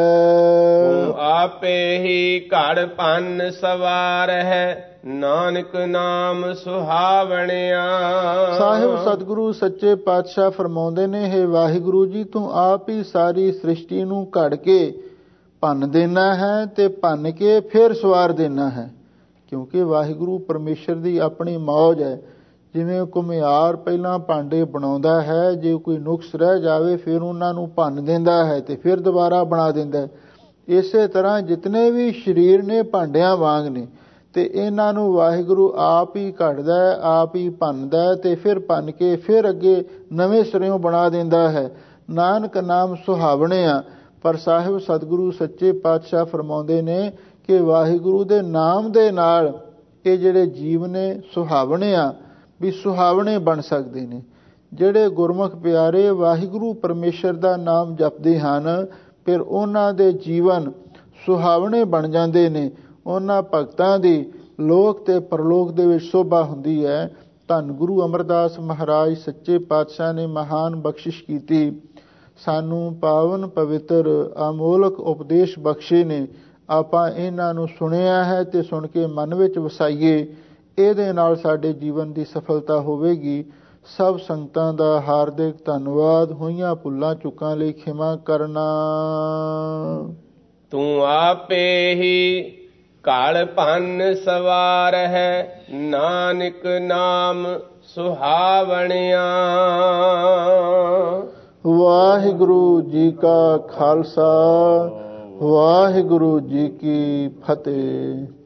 ਤੂੰ ਆਪੇ ਹੀ ਘੜ ਭੰਨ ਸਵਾਰ ਹੈ, ਨਾਨਕ ਨਾਮ ਸੁਹਾਵਣਿਆ। ਸਾਹਿਬ ਸਤਿਗੁਰੂ ਸੱਚੇ ਪਾਤਸ਼ਾਹ ਫਰਮਾਉਂਦੇ ਨੇ, ਹੇ ਵਾਹਿਗੁਰੂ ਜੀ, ਤੂੰ ਆਪ ਹੀ ਸਾਰੀ ਸ੍ਰਿਸ਼ਟੀ ਨੂੰ ਘੜ ਕੇ ਭੰਨ ਦੇਣਾ ਹੈ ਤੇ ਭੰਨ ਕੇ ਫਿਰ ਸਵਾਰ ਦੇਣਾ ਹੈ, ਕਿਉਂਕਿ ਵਾਹਿਗੁਰੂ ਪਰਮੇਸ਼ਰ ਦੀ ਆਪਣੀ ਮੌਜ ਹੈ। ਜਿਵੇਂ ਘੁਮਿਆਰ ਪਹਿਲਾਂ ਭਾਂਡੇ ਬਣਾਉਂਦਾ ਹੈ, ਜੇ ਕੋਈ ਨੁਕਸ ਰਹਿ ਜਾਵੇ ਫਿਰ ਉਹਨਾਂ ਨੂੰ ਭੰਨ ਦਿੰਦਾ ਹੈ ਤੇ ਫਿਰ ਦੁਬਾਰਾ ਬਣਾ ਦਿੰਦਾ ਹੈ। ਇਸੇ ਤਰ੍ਹਾਂ ਜਿਤਨੇ ਵੀ ਸਰੀਰ ਨੇ ਭਾਂਡਿਆਂ ਵਾਂਗ ਨੇ, ਤੇ ਇਹਨਾਂ ਨੂੰ ਵਾਹਿਗੁਰੂ ਆਪ ਹੀ ਘੜਦਾ ਹੈ, ਆਪ ਹੀ ਭੰਨਦਾ ਹੈ ਤੇ ਫਿਰ ਭੰਨ ਕੇ ਫਿਰ ਅੱਗੇ ਨਵੇਂ ਸਿਰਿਓਂ ਬਣਾ ਦਿੰਦਾ ਹੈ। ਨਾਨਕ ਨਾਮ ਸੁਹਾਵਣੇ ਆ। ਪਰ ਸਾਹਿਬ ਸਤਿਗੁਰੂ ਸੱਚੇ ਪਾਤਸ਼ਾਹ ਫਰਮਾਉਂਦੇ ਨੇ ਕਿ ਵਾਹਿਗੁਰੂ ਦੇ ਨਾਮ ਦੇ ਨਾਲ ਇਹ ਜਿਹੜੇ ਜੀਵ ਨੇ ਸੁਹਾਵਣੇ ਆ, ਵੀ ਸੁਹਾਵਣੇ ਬਣ ਸਕਦੇ ਨੇ। ਜਿਹੜੇ ਗੁਰਮੁਖ ਪਿਆਰੇ ਵਾਹਿਗੁਰੂ ਪਰਮੇਸ਼ਰ ਦਾ ਨਾਮ ਜਪਦੇ ਹਨ, ਫਿਰ ਉਹਨਾਂ ਦੇ ਜੀਵਨ ਸੁਹਾਵਣੇ ਬਣ ਜਾਂਦੇ ਨੇ। ਉਹਨਾਂ ਭਗਤਾਂ ਦੀ ਲੋਕ ਤੇ ਪਰਲੋਕ ਦੇ ਵਿੱਚ ਸ਼ੋਭਾ ਹੁੰਦੀ ਹੈ। ਧੰਨ ਗੁਰੂ ਅਮਰਦਾਸ ਮਹਾਰਾਜ ਸੱਚੇ ਪਾਤਸ਼ਾਹ ਨੇ ਮਹਾਨ ਬਖਸ਼ਿਸ਼ ਕੀਤੀ, ਸਾਨੂੰ ਪਾਵਨ ਪਵਿੱਤਰ ਅਮੋਲਕ ਉਪਦੇਸ਼ ਬਖਸ਼ੇ ਨੇ। ਆਪਾਂ ਇਹਨਾਂ ਨੂੰ ਸੁਣਿਆ ਹੈ ਤੇ ਸੁਣ ਕੇ ਮਨ ਵਿੱਚ ਵਸਾਈਏ, ਇਹਦੇ ਨਾਲ ਸਾਡੇ ਜੀਵਨ ਦੀ ਸਫਲਤਾ ਹੋਵੇਗੀ। ਸਭ ਸੰਗਤਾਂ ਦਾ ਹਾਰਦਿਕ ਧੰਨਵਾਦ। ਹੋਈਆਂ ਭੁੱਲਾਂ ਚੁੱਕਾਂ ਲਈ ਖਿਮਾ ਕਰਨਾ। ਤੂੰ ਆਪੇ ਹੀ ਘੜ ਭੰਨ ਸਵਾਰ ਹੈ, ਨਾਨਕ ਨਾਮ ਸੁਹਾਵਣਿਆ। ਵਾਹਿਗੁਰੂ ਜੀ ਕਾ ਖਾਲਸਾ, ਵਾਹਿਗੁਰੂ ਜੀ ਕੀ ਫਤਿਹ।